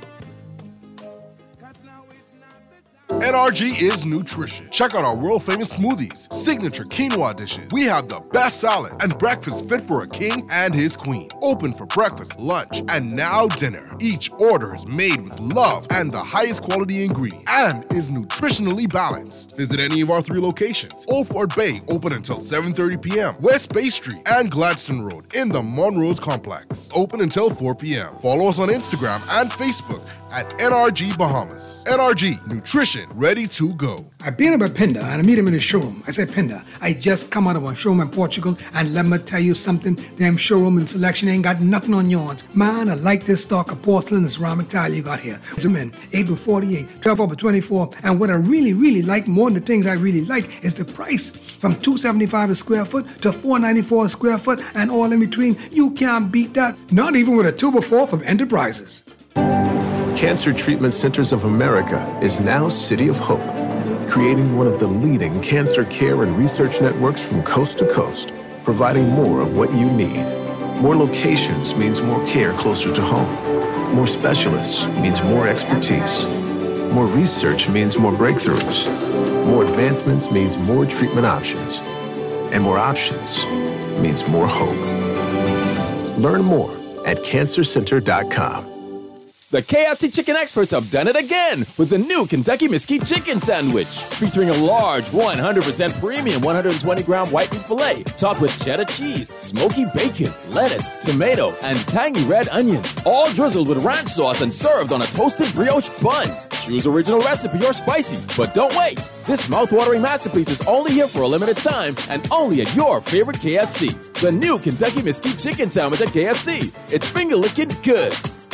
N R G is nutrition. Check out our world-famous smoothies, signature quinoa dishes. We have the best salad and breakfast fit for a king and his queen. Open for breakfast, lunch, and now dinner. Each order is made with love and the highest quality ingredients and is nutritionally balanced. Visit any of our three locations. Old Fort Bay, open until seven thirty p.m. West Bay Street and Gladstone Road in the Monroe's Complex, open until four p.m. Follow us on Instagram and Facebook at N R G Bahamas. N R G, nutrition ready to go. I've been up at Penda and I meet him in the showroom. I said, Penda, I just come out of a showroom in Portugal and let me tell you something, damn showroom and selection ain't got nothing on yours. Man, I like this stock of porcelain and ceramic tile you got here. It's a man, eight by forty-eight, twelve by twenty-four, and what I really, really like more than the things I really like is the price. From two hundred seventy-five dollars a square foot to four hundred ninety-four dollars a square foot and all in between. You can't beat that, not even with a two by four from Enterprises. Cancer Treatment Centers of America is now City of Hope, creating one of the leading cancer care and research networks from coast to coast, providing more of what you need. More locations means more care closer to home. More specialists means more expertise. More research means more breakthroughs. More advancements means more treatment options. And more options means more hope. Learn more at cancer center dot com. The K F C chicken experts have done it again with the new Kentucky Mesquite Chicken Sandwich, featuring a large one hundred percent premium one hundred twenty gram white meat filet, topped with cheddar cheese, smoky bacon, lettuce, tomato, and tangy red onion, all drizzled with ranch sauce and served on a toasted brioche bun. Choose original recipe or spicy, but don't wait. This mouth-watering masterpiece is only here for a limited time and only at your favorite K F C. The new Kentucky Mesquite Chicken Sandwich at K F C. It's finger-licking good.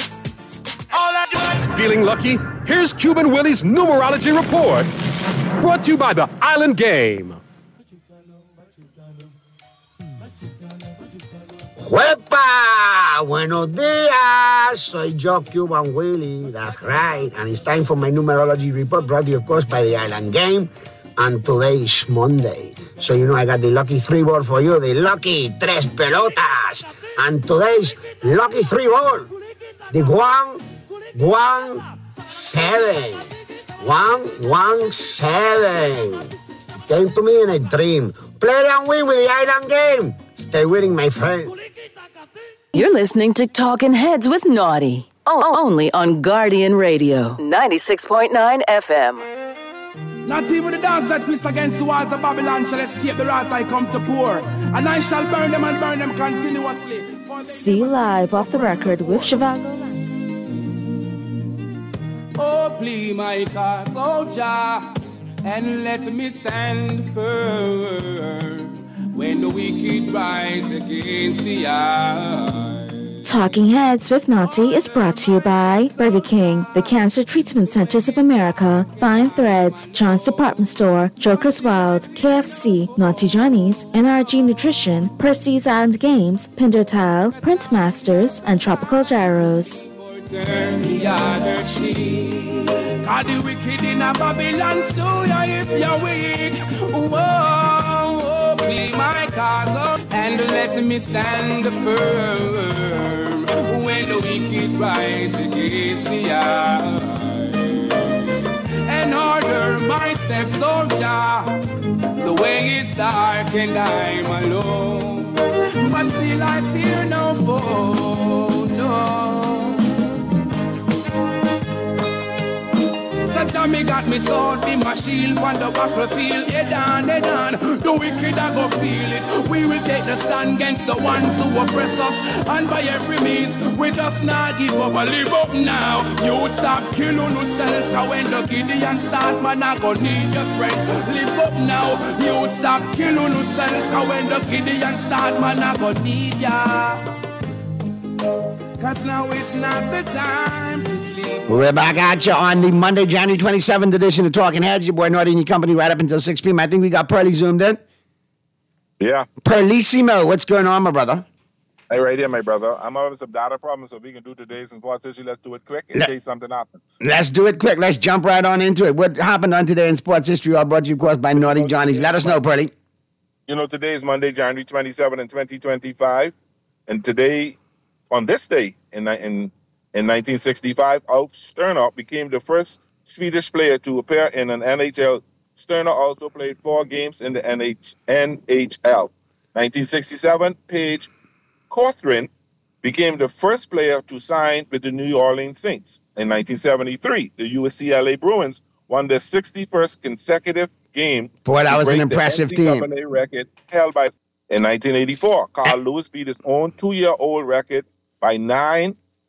Feeling lucky? Here's Cuban Willie's numerology report. Brought to you by the Island Game. ¡Huepa! Buenos días! Soy yo, Cuban Willie. That's right. And it's time for my numerology report, brought to you, of course, by the Island Game. And today is Monday. So, you know, I got the lucky three ball for you, the lucky tres pelotas. And today's lucky three ball, the one, one, seven. One, one, seven. It came to me in a dream. Play and win with the Island Game. Stay winning, my friend. You're listening to Talking Heads with Naughty. Oh, only on Guardian Radio, ninety-six point nine F M. Not even the dogs that piss against the walls of Babylon shall escape the wrath I come to pour. And I shall burn them and burn them continuously. See live off the record with Shivago. Oh, please, my cause, oh, Jah, and let me stand firm when the wicked rise against the eye. Talking Heads with Naughty is brought to you by Burger King, the Cancer Treatment Centers of America, Fine Threads, John's Department Store, Joker's Wild, K F C, Naughty Johnny's, N R G Nutrition, Percy's Island Games, Pinder Tile, Prince Masters, and Tropical Gyros. Turn the other cheek. Are the wicked in a Babylon stew ya if you're weak? Whoa, please my cause up and let me stand firm when the wicked rise against the eye. And order my steps, oh Jah. The way is dark and I'm alone, but still I fear no foe, no. Jah me got me sword, be my shield on the battlefield. Head on, head on, the wicked I go feel it. We will take the stand against the ones who oppress us, and by every means we just not give up. I live up now. You would stop killing yourself. Cause when the Gideon start, man, I go need your strength. Live up now. You would stop killing yourself. Cause when the Gideon start, man, I go need ya. Cause now it's not the time to sleep. We're back at you on the Monday, January twenty-seventh edition of Talking Heads. Your boy Naughty and your company right up until six p.m. I think we got Pearly zoomed in. Yeah. Perlissimo, what's going on, my brother? Hey, right here, my brother. I'm having some data problems, so we can do today's in sports issue. Let's do it quick in Let, case something happens. Let's do it quick. Let's jump right on into it. What happened on today in sports history? All brought to you, of course, by Naughty Johnny's. Let us know, Pearly. You know, today is Monday, January twenty-seventh, in twenty twenty-five. And today, on this day, in, in, in nineteen sixty-five, Alf Sterner became the first Swedish player to appear in an N H L. Sterner also played four games in the N H L. nineteen sixty-seven, Paige Cawthorn became the first player to sign with the New Orleans Saints. In nineteen seventy-three, the U C L A Bruins won their sixty-first consecutive game. Boy, that was an impressive team. Record held by. In nineteen eighty-four, Carl Lewis beat his own two-year-old record by nine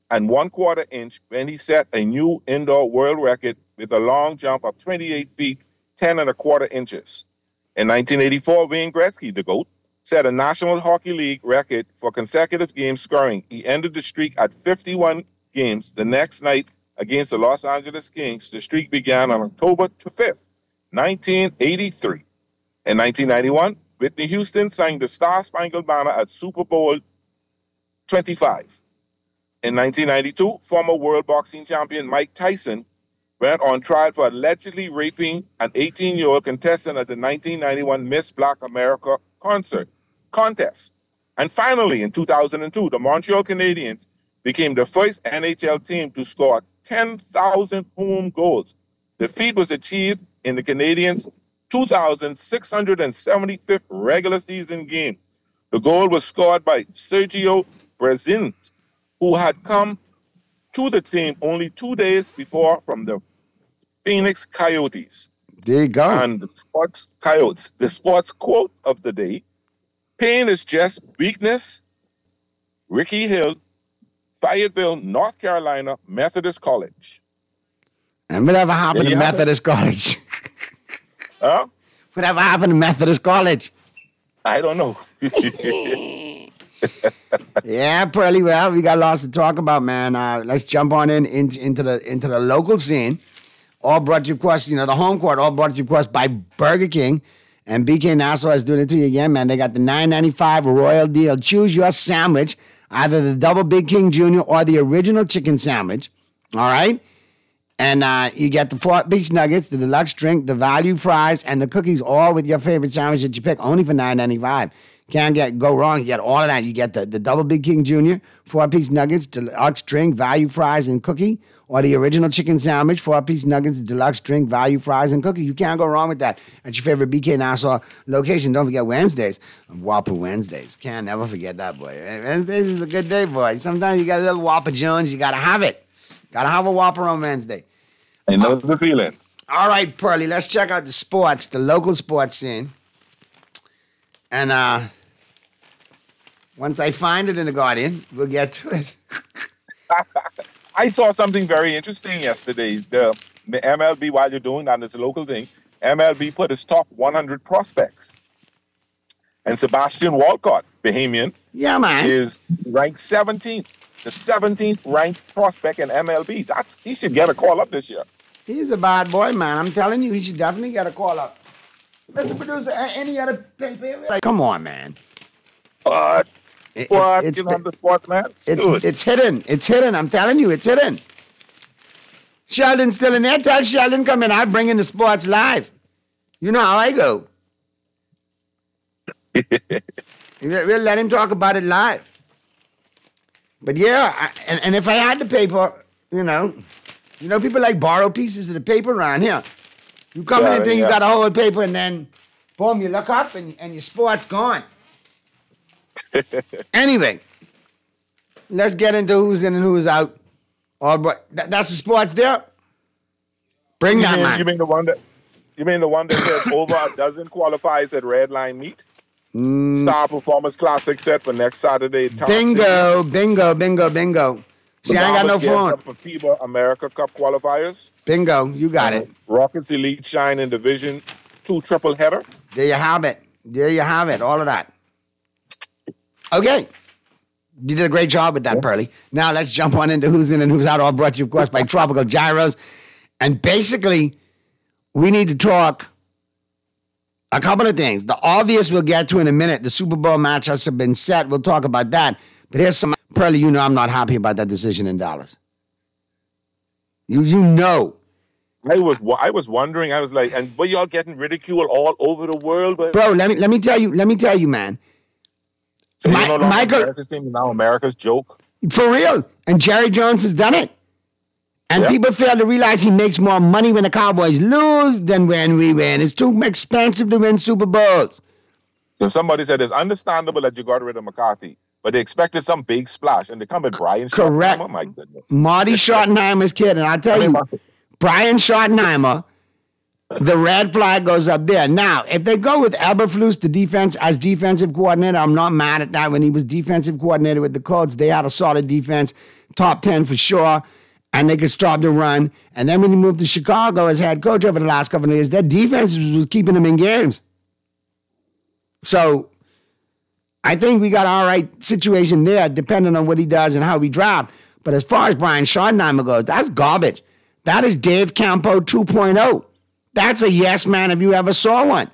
and one quarter inch when he set a new indoor world record with a long jump of twenty-eight feet, ten and a quarter inches. In nineteen eighty-four, Wayne Gretzky, the GOAT, set a National Hockey League record for consecutive game scoring. He ended the streak at fifty-one games. The next night against the Los Angeles Kings, the streak began on October fifth, nineteen eighty-three. In nineteen ninety-one, Whitney Houston sang the Star-Spangled Banner at Super Bowl twenty-five. In nineteen ninety-two, former world boxing champion Mike Tyson went on trial for allegedly raping an eighteen-year-old contestant at the nineteen ninety-one Miss Black America concert contest. And finally, in two thousand two, the Montreal Canadiens became the first N H L team to score ten thousand home goals. The feat was achieved in the Canadiens' two thousand six hundred seventy-fifth regular season game. The goal was scored by Sergio Brezins, who had come to the team only two days before from the Phoenix Coyotes. There you go. And the sports Coyotes. The sports quote of the day: pain is just weakness. Ricky Hill, Fayetteville, North Carolina, Methodist College. And whatever happened to Methodist it? College? Huh? Whatever happened to Methodist College? I don't know. Yeah, Pearly. Well, we got lots to talk about, man. Uh, let's jump on in into, into the into the local scene. All brought to you, of course, you know, the home court. All brought to you, of course, by Burger King. And B K Nassau is doing it to you again, man. They got the nine ninety-five Royal Deal. Choose your sandwich, either the Double Big King Junior or the original chicken sandwich. All right? And uh, you get the four piece nuggets, the deluxe drink, the value fries, and the cookies, all with your favorite sandwich that you pick, only for nine ninety-five. Can't get go wrong. You get all of that. You get the, the Double Big King Junior, four-piece nuggets, deluxe drink, value fries, and cookie, or the original chicken sandwich, four-piece nuggets, deluxe drink, value fries, and cookie. You can't go wrong with that at your favorite B K Nassau location. Don't forget Wednesdays, Whopper Wednesdays. Can't never forget that, boy. Wednesdays is a good day, boy. Sometimes you got a little Whopper Jones. You got to have it. Got to have a Whopper on Wednesday. I know the feeling. All right, Pearly, let's check out the sports, the local sports scene. And uh, once I find it in the Guardian, we'll get to it. I saw something very interesting yesterday. The, the M L B, while you're doing that, it's a local thing, M L B put its top one hundred prospects. And Sebastian Walcott, Bahamian, yeah, man, is ranked seventeenth. The seventeenth ranked prospect in M L B. That's he should get a call up this year. He's a bad boy, man. I'm telling you, he should definitely get a call up. Mister Producer, any other paper? Like, come on, man. What? It, what? It, it's Give him the sports, man. It's Good. it's hidden. It's hidden. I'm telling you, it's hidden. Sheldon's still in there. Tell Sheldon come in. I bring in the sports live. You know how I go. We'll let him talk about it live. But yeah, I, and, and if I had the paper, you know, you know, people like borrow pieces of the paper around here. You come Yeah, in and think yeah. you got a whole paper, and then boom, you look up and, and your sport's gone. Anyway, let's get into who's in and who's out. All but that, that's the sports there. Bring you that, mean, man. You mean the one that? You mean the one that said over a dozen qualifies at Red Line Meet? Mm. Star Performance Classic set for next Saturday. Top Bingo, bingo, bingo, bingo. See, I ain't got no phone. For FIBA America Cup qualifiers. Bingo, you got it. Rockets Elite Shine in Division Two triple header. There you have it. There you have it. All of that. Okay. You did a great job with that, Pearly. Now let's jump on into who's in and who's out. All brought to you, of course, by Tropical Gyros. And basically, we need to talk a couple of things. The obvious we'll get to in a minute. The Super Bowl matchups have been set. We'll talk about that. But here's some, Pearly, you know I'm not happy about that decision in Dallas. You you know. I was I was wondering, I was like, and but y'all getting ridiculed all over the world. But Bro, let me let me tell you, let me tell you, man. so My- you no longer Michael- America's team, now America's joke. For real. And Jerry Jones has done it. And Yeah. people fail to realize he makes more money when the Cowboys lose than when we win. It's too expensive to win Super Bowls. So somebody said it's understandable that you got rid of McCarthy, but they expected some big splash, and they come with Brian Correct. Schottenheimer. My goodness. Marty Schottenheimer's kid. And I tell you, Brian Schottenheimer, the red flag goes up there. Now, if they go with Eberflus, the defense, as defensive coordinator, I'm not mad at that. When he was defensive coordinator with the Colts, they had a solid defense. top ten for sure, and they could stop the run. And then when he moved to Chicago as head coach over the last couple of years, their defense was keeping them in games. So I think we got all right situation there, depending on what he does and how we draft. But as far as Brian Schottenheimer goes, that's garbage. That is Dave Campo two point oh. That's a yes man if you ever saw one.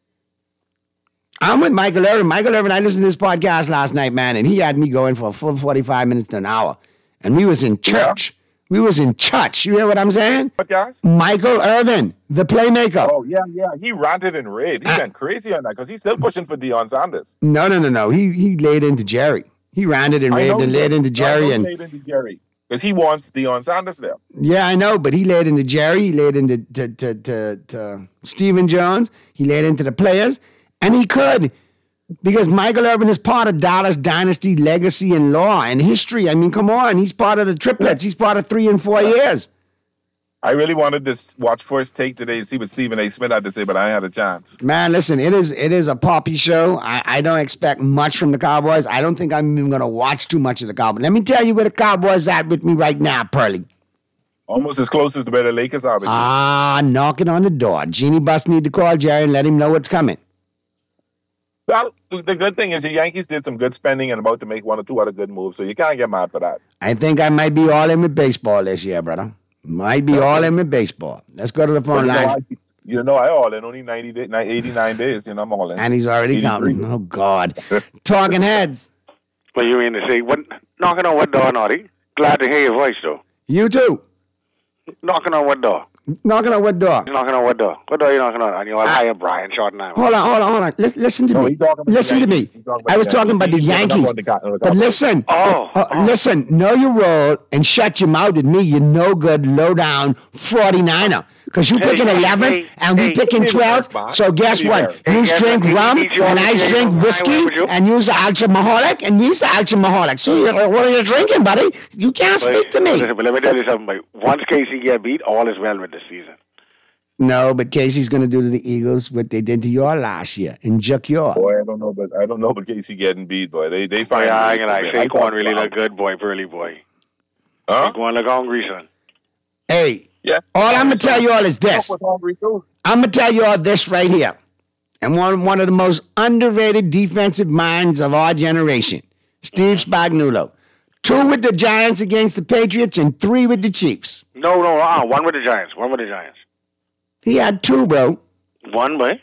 I'm with Michael Irvin. Michael Irvin, I listened to his podcast last night, man, and he had me going for a full forty-five minutes to an hour. And we was in church. Yeah. We was in church. You hear what I'm saying? What guys? Michael Irvin, the playmaker. Oh, yeah, yeah. He ranted and raved. He uh, went crazy on that because he's still pushing for Deion Sanders. No, no, no, no. He he laid into Jerry. He ranted and raved and laid into Jerry. and laid into Jerry. Because he wants Deion Sanders there. Yeah, I know, but he laid into Jerry. He laid into to, to, to, to Stephen Jones. He laid into the players. And he could. Because Michael Irvin is part of Dallas dynasty legacy and law and history. I mean, come on. He's part of the triplets. He's part of three and four years. I really wanted to watch First Take today to see what Stephen A. Smith had to say, but I ain't had a chance. Man, listen, it is it is a poppy show. I, I don't expect much from the Cowboys. I don't think I'm even going to watch too much of the Cowboys. Let me tell you where the Cowboys at with me right now, Pearly. Almost as close as to where the Lakers are. Ah, knocking on the door. Jeannie Buss need to call Jerry and let him know what's coming. Well, the good thing is the Yankees did some good spending and about to make one or two other good moves, so you can't get mad for that. I think I might be all in with baseball this year, brother. Might be okay. all in with baseball. Let's go to the phone line. Well, you, you know, I all in only ninety day, eighty-nine days. You know, I'm all in. And he's already counting. Oh, God. Talking heads. Well, you mean to say, what, knocking on what door, Naughty? Glad to hear your voice, though. You too. Knocking on what door? Knocking on what door? Knocking on what door? What door are you knocking on? And you're higher, Brian Schottenheimer. Hold on, hold on, hold on. Listen, listen to no, me. Listen to me. I was talking about the Yankees. But listen. Oh, uh, oh. Listen, know your role and shut your mouth with me, you no good, low down forty-niner. Because you picking eleventh hey, and we hey, picking twelfth. So guess what? You hey, drink hey, rum and I drink whiskey and you's an alcoholic and we's an alcoholic. So you, what are you drinking, buddy? You can't but, speak to me. Listen, but let me tell you something. Buddy. Once Casey get beat, all is well with the season. No, but Casey's going to do to the Eagles what they did to y'all last year and juck y'all. Boy, I don't know, but I don't know, but Casey getting beat, boy. They they find. Yeah, I can like Saquon really look good, boy, Pearly boy. Huh? Saquon look hungry, son. Hey, yeah. All I'm gonna tell you all is this. I'm gonna tell you all this right here, and one one of the most underrated defensive minds of our generation, Steve Spagnuolo. Two with the Giants against the Patriots, and three with the Chiefs. No, no, uh, one with the Giants. One with the Giants. He had two, bro. One, boy.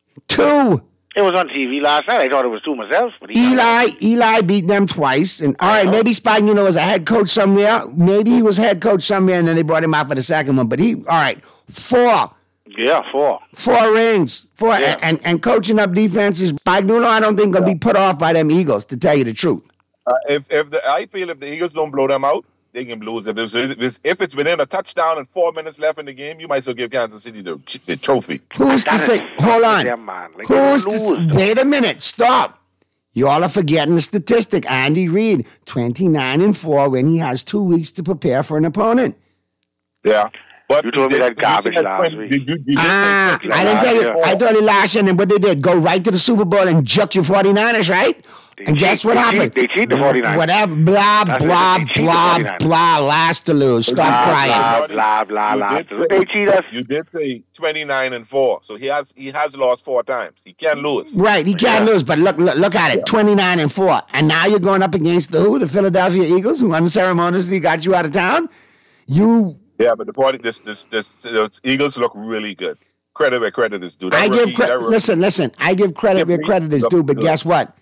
Two. It was on T V last night. I thought it was two myself. But Eli, Eli beat them twice. And all right, know. maybe Spagnuolo was a head coach somewhere. Maybe he was head coach somewhere, and then they brought him out for the second one. But he, all right, four. Yeah, four. Four rings. Four. Yeah. And, and coaching up defenses. Spagnuolo, I don't think, going to yeah. be put off by them Eagles, to tell you the truth. Uh, if if the, I feel if the Eagles don't blow them out, they can lose. If it's, if it's within a touchdown and four minutes left in the game, you might still give Kansas City the, the trophy. Who's to say? Hold on. Them, man. Like Who's to say? Wait a minute. Stop. You all are forgetting the statistic. Andy Reid, twenty-nine and four when he has two weeks to prepare for an opponent. Yeah. But you told me that garbage last week. Did you, did you ah, I didn't tell you. I told you last year, and what they did, go right to the Super Bowl and juck your forty-niners, right? They and cheat, guess what they happened? Cheat, they cheat the forty-niners. Whatever, blah, That's blah, blah, blah, blah, last to lose. Stop blah, crying. Blah, blah, blah, you blah. Say, they cheat us. You did say twenty-nine and four, so he has he has lost four times. He can't lose. Right, he can't yeah. lose, but look, look look at it, yeah. twenty-nine and four. And now you're going up against the who? The Philadelphia Eagles, who unceremoniously got you out of town? You... Yeah, but the forty, this, this, this, this Eagles look really good. Credit where credit is due. That I rookie, give credit. Listen, listen. I give credit where credit is due. But good. Guess what?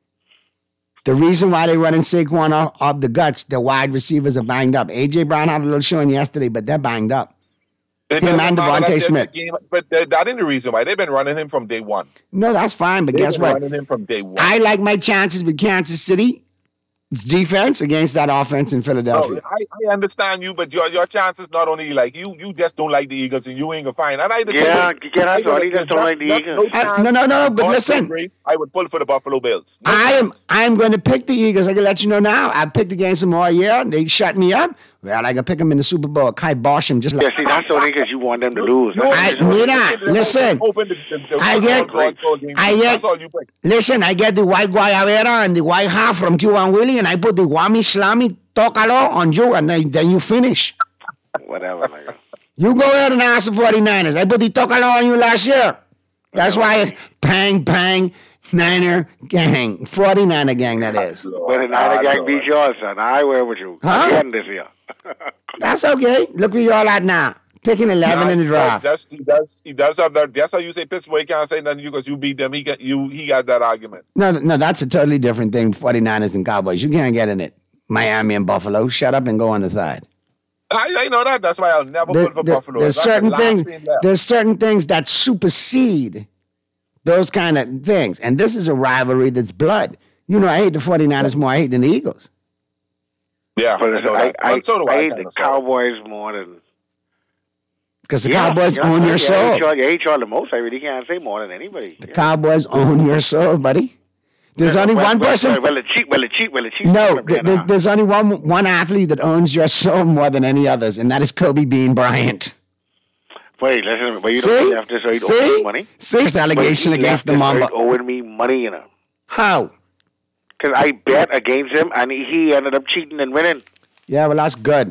The reason why they're running Saquon off, off the guts, the wide receivers are banged up. A J Brown had a little showing yesterday, but they're banged up. It Him and Devontae Smith. Game, but that ain't the reason why. They've been running him from day one. No, that's fine. But They've guess been what? Running him from day one. I like my chances with Kansas City. It's defense against that offense in Philadelphia. No, I, I understand you, but your your chances not only like you you just don't like the Eagles and you ain't gonna find. And I just yeah, yeah, that's right. You just don't like the Eagles. No, I, no, no, no. But listen, race, I would pull for the Buffalo Bills. No I am chance. I am going to pick the Eagles. I can let you know now. I picked against them all year. They shut me up. Well, I can pick them in the Super Bowl. Kai Bosch them just like. Yeah, see, that's only because you want them to lose. No, I need not listen. Open the, the, the I get, I get. Listen, I get the white guayabera and the white half from Cuban Willie, and I put the Wami Slami Tócalo on you, and then, then you finish. Whatever, nigga. You go ahead and ask the forty-niners. I put the Tócalo on you last year. That's why it's bang, bang, Niner gang. forty-niner gang, that is. But the Niner gang beat yours, son. I wear with you. Huh? Again this year. That's okay. Look where y'all at now. Picking eleven Nah, in the draft. That's, he does. He does have that. That's how you say Pittsburgh. He can't say nothing to you because you beat them. He got you. He got that argument. No, no, that's a totally different thing. forty-niners and Cowboys. You can't get in it. Miami and Buffalo. Shut up and go on the side. I, I know that. That's why I'll never There- vote for there- Buffalo. There's That's the certain last things. team left. There's certain things that supersede those kind of things. And this is a rivalry that's blood. You know, I hate the forty-niners more. I hate than the Eagles. Yeah, But I know I, that. I, But so do I I. hate kinda, the so. Cowboys more than... Because the Yeah, Cowboys yeah, own yeah, your I soul. hate y'all, I hate y'all the most. I really can't say more than anybody. The Cowboys own your soul, buddy. There's Yeah, only well, one well, person. Well, the Chiefs, well, the Chiefs, well, the Chiefs. No, th- th- there's only one one athlete that owns your soul more than any others, and that is Kobe Bean Bryant. Wait, listen, but you See? don't have to say See? owing me money. See? First allegation But he against left the this Mamba. right owing me money, you know. How? Because I bet against him, and he ended up cheating and winning. Yeah, well, that's good.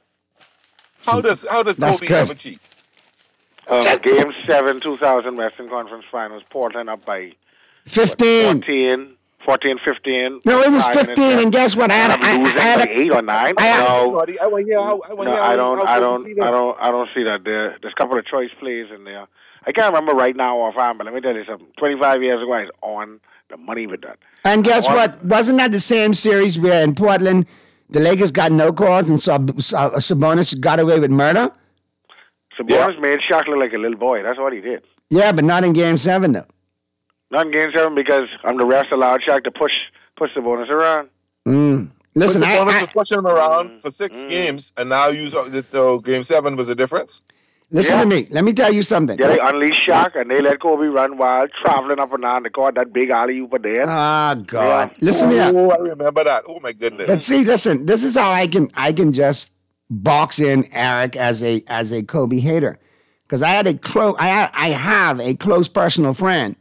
How does how does That's Kobe good. ever cheat? Um, game seven, two thousand Western Conference Finals, Portland up by fifteen. fourteen, fourteen, fifteen. No, it was Five minutes fifteen, left. and guess what? I had, I'm I, I losing had by a, eight or nine. I had- no, I want to hear how. I want no, to hear I how, don't, how I Kobe don't, cheated. I don't, I don't see that. There, there's a couple of choice plays in there. I can't remember right now offhand, but let me tell you something. twenty-five years ago, I was on the money with that. And guess On- what? Wasn't that the same series where in Portland the Lakers got no calls and so, so Sabonis got away with murder? Sabonis made Shaq look like a little boy. That's what he did. Yeah, but not in Game Seven though. Not in game seven because um, the refs allowed Shaq to push push Sabonis around. Mm. Listen, But I, Sabonis I was pushing him around for six games, and now you saw that so game seven was a difference. listen Yeah. to me. Let me tell you something. Yeah, they unleashed Shaq and they let Kobe run wild, traveling up and down the court. That big alley oop there. Ah, God. Listen oh, here. I remember that. Oh my goodness. But see, listen, this is how I can I can just box in Eric as a as a Kobe hater. Because I had a close I ha- I have a close personal friend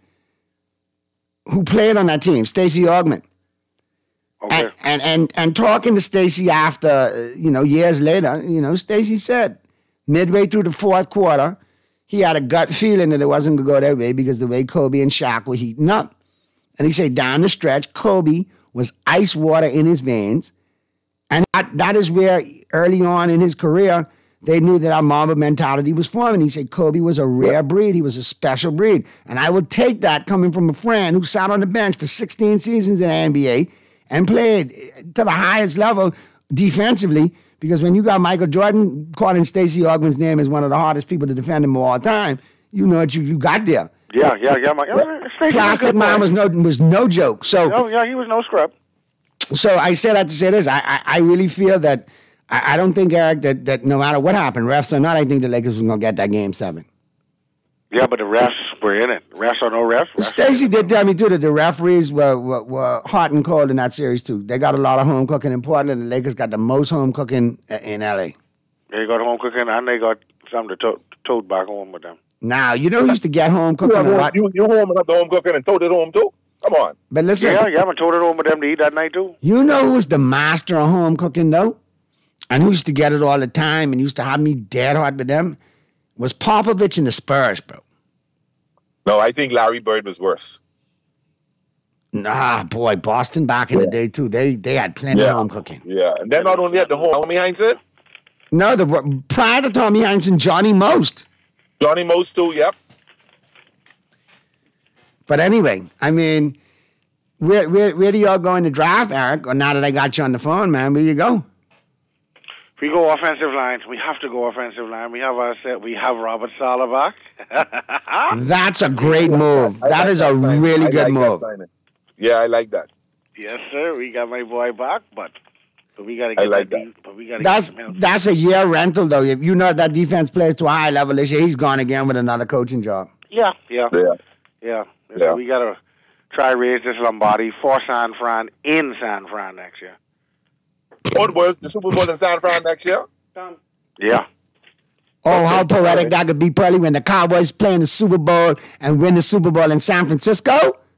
who played on that team, Stacey Augman. Okay. And, and and and talking to Stacey after, uh, you know, years later, you know, Stacey said midway through the fourth quarter, he had a gut feeling that it wasn't going to go that way because the way Kobe and Shaq were heating up. And he said down the stretch, Kobe was ice water in his veins. And that, that is where early on in his career, they knew that our Mamba mentality was forming. He said Kobe was a rare breed. He was a special breed. And I would take that coming from a friend who sat on the bench for sixteen seasons in the N B A and played to the highest level defensively, because when you got Michael Jordan calling Stacey Augman's name as one of the hardest people to defend him of all time, you know what you, you got there. Yeah, yeah, yeah. My, yeah Stacey was a Plastic good Man boy. was no was no joke. So No, yeah, he was no scrub. so I say that to say this. I I, I really feel that I, I don't think, Eric, that, that no matter what happened, refs or not, I think the Lakers was gonna get that game seven. Yeah, but the refs were in it. Refs or no refs. refs Stacey did tell me too that the referees were, were were hot and cold in that series too. They got a lot of home cooking in Portland. The Lakers got the most home cooking in L A. They got home cooking and they got something to to- tote back home with them. Now you know who used to get home cooking You, a lot. you, you home and got the home cooking and told it home too? Come on. But listen, Yeah, yeah, I told it home with them to eat that night too. you know who was the master of home cooking though, and who used to get it all the time and used to have me dead hot with them, was Popovich and the Spurs, bro. No, I think Larry Bird was worse. Nah, boy, Boston back in the day too. They they had plenty Yeah. of home cooking. Yeah, and then not only at the home, Tommy Heinsohn, No, the prior to Tommy Heinsohn, Johnny Most. Johnny Most too. Yep. But anyway, I mean, where where where do y'all go in the draft, Eric? Or now that I got you on the phone, man, where you go? We go offensive line. We have to go offensive line. We have our set. We have Robert Saleh back. That's a great move. I That like is a signing. really I good like move. that signing. Yeah, I like that. Yes, sir. We got my boy back, but but we got to I get like that. that. de- But we got to That's get him help. that's a year rental though. If you know that defense plays to a high level this year, he's gone again with another coaching job. Yeah, yeah, Yeah. yeah. Yeah. We got to try raise this Lombardi for San Fran in San Fran next year. Oh, the the Super Bowl in San Fran next year? Yeah. Oh, how poetic that could be, probably when the Cowboys play in the Super Bowl and win the Super Bowl in San Francisco.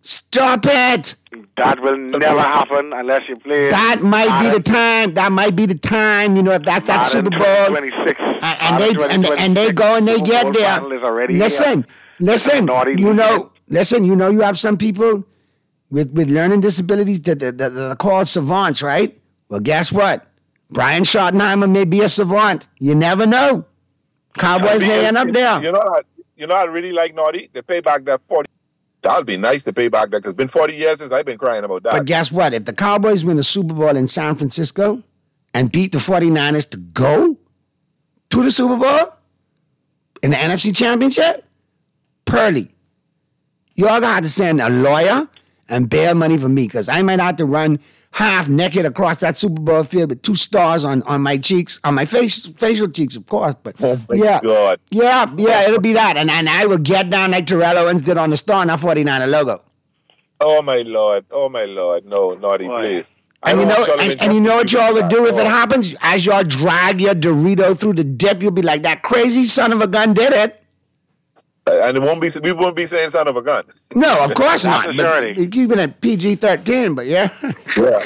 Stop it. That will never happen unless you play. That might Madden. be the time. That might be the time. You know, if that's that Madden Super Bowl. twenty-six. And, and they and, and they go and they Super get Bowl there. final is already Listen, here. listen. Naughty You know, weekend. listen. You know, you have some people with with learning disabilities that that, that are called savants, right? Well, guess what? Brian Schottenheimer may be a savant. You never know. Cowboys may end up there. You know, I, you know, I really like Naughty. They pay back that forty. That'd be nice to pay back that because it's been forty years since I've been crying about that. But guess what? If the Cowboys win the Super Bowl in San Francisco and beat the 49ers to go to the Super Bowl in the N F C Championship, Purdy, you all gonna have to send a lawyer and bail money for me because I might have to run half naked across that Super Bowl field with two stars on, on my cheeks, on my face, facial cheeks, of course. But oh my yeah, God. yeah, yeah, it'll be that. And, and I will get down like Terrell Owens did on the Star, not 49er logo. Oh my Lord. Oh my Lord. No, Naughty, please. I And you don't know, want Sullivan and, and you know what to y'all would do if that. it happens? As y'all drag your Dorito through the dip, you'll be like, that crazy son of a gun did it. And it won't be. We won't be saying son of a gun. No, of course not. Not But you keep it at P G thirteen, but yeah. Yeah.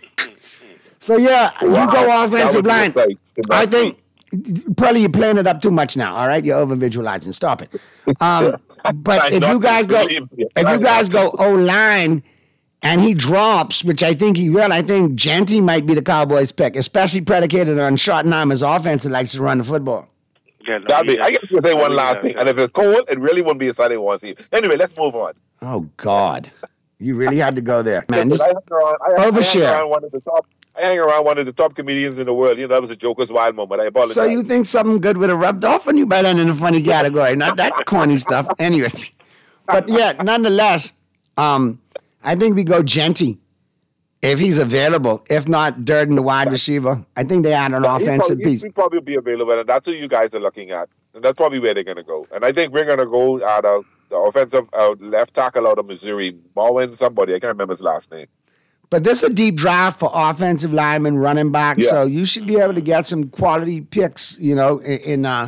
So yeah, Wow. you go That offensive would be line. exciting. I think probably you're playing it up too much now. All right, you're over visualizing. Stop it. Um, but Try if not you to, guys go, believe me. if Try you guys not go O line, and he drops, which I think he will. I think Genty might be the Cowboys' pick, especially predicated on Schottenheimer's offense that likes to run the football. Yeah, no, That'd be, I guess we'll say one Yeah, last thing. And if it's cold, it really wouldn't be a Sunday one see. Anyway, let's move on. Oh God, you really had to go there, man. Because Just I hang around, I, I hang overshare. around one of the top. I hang around one of the top comedians in the world. You know, that was a Joker's wild moment. I apologize. So you think something good would have rubbed off on you by then in the funny category? Not that corny stuff. Anyway, but yeah, nonetheless, um, I think we go Genty if he's available. If not, Durden, the wide receiver. I think they add an He'll offensive probably, piece. He'll probably be available, and that's who you guys are looking at. And that's probably where they're going to go. And I think we're going to go at uh, the offensive uh, left tackle out of Missouri, Bowen, somebody. I can't remember his last name. But this is a deep draft for offensive linemen, running back. Yeah. So you should be able to get some quality picks, you know, in in, uh,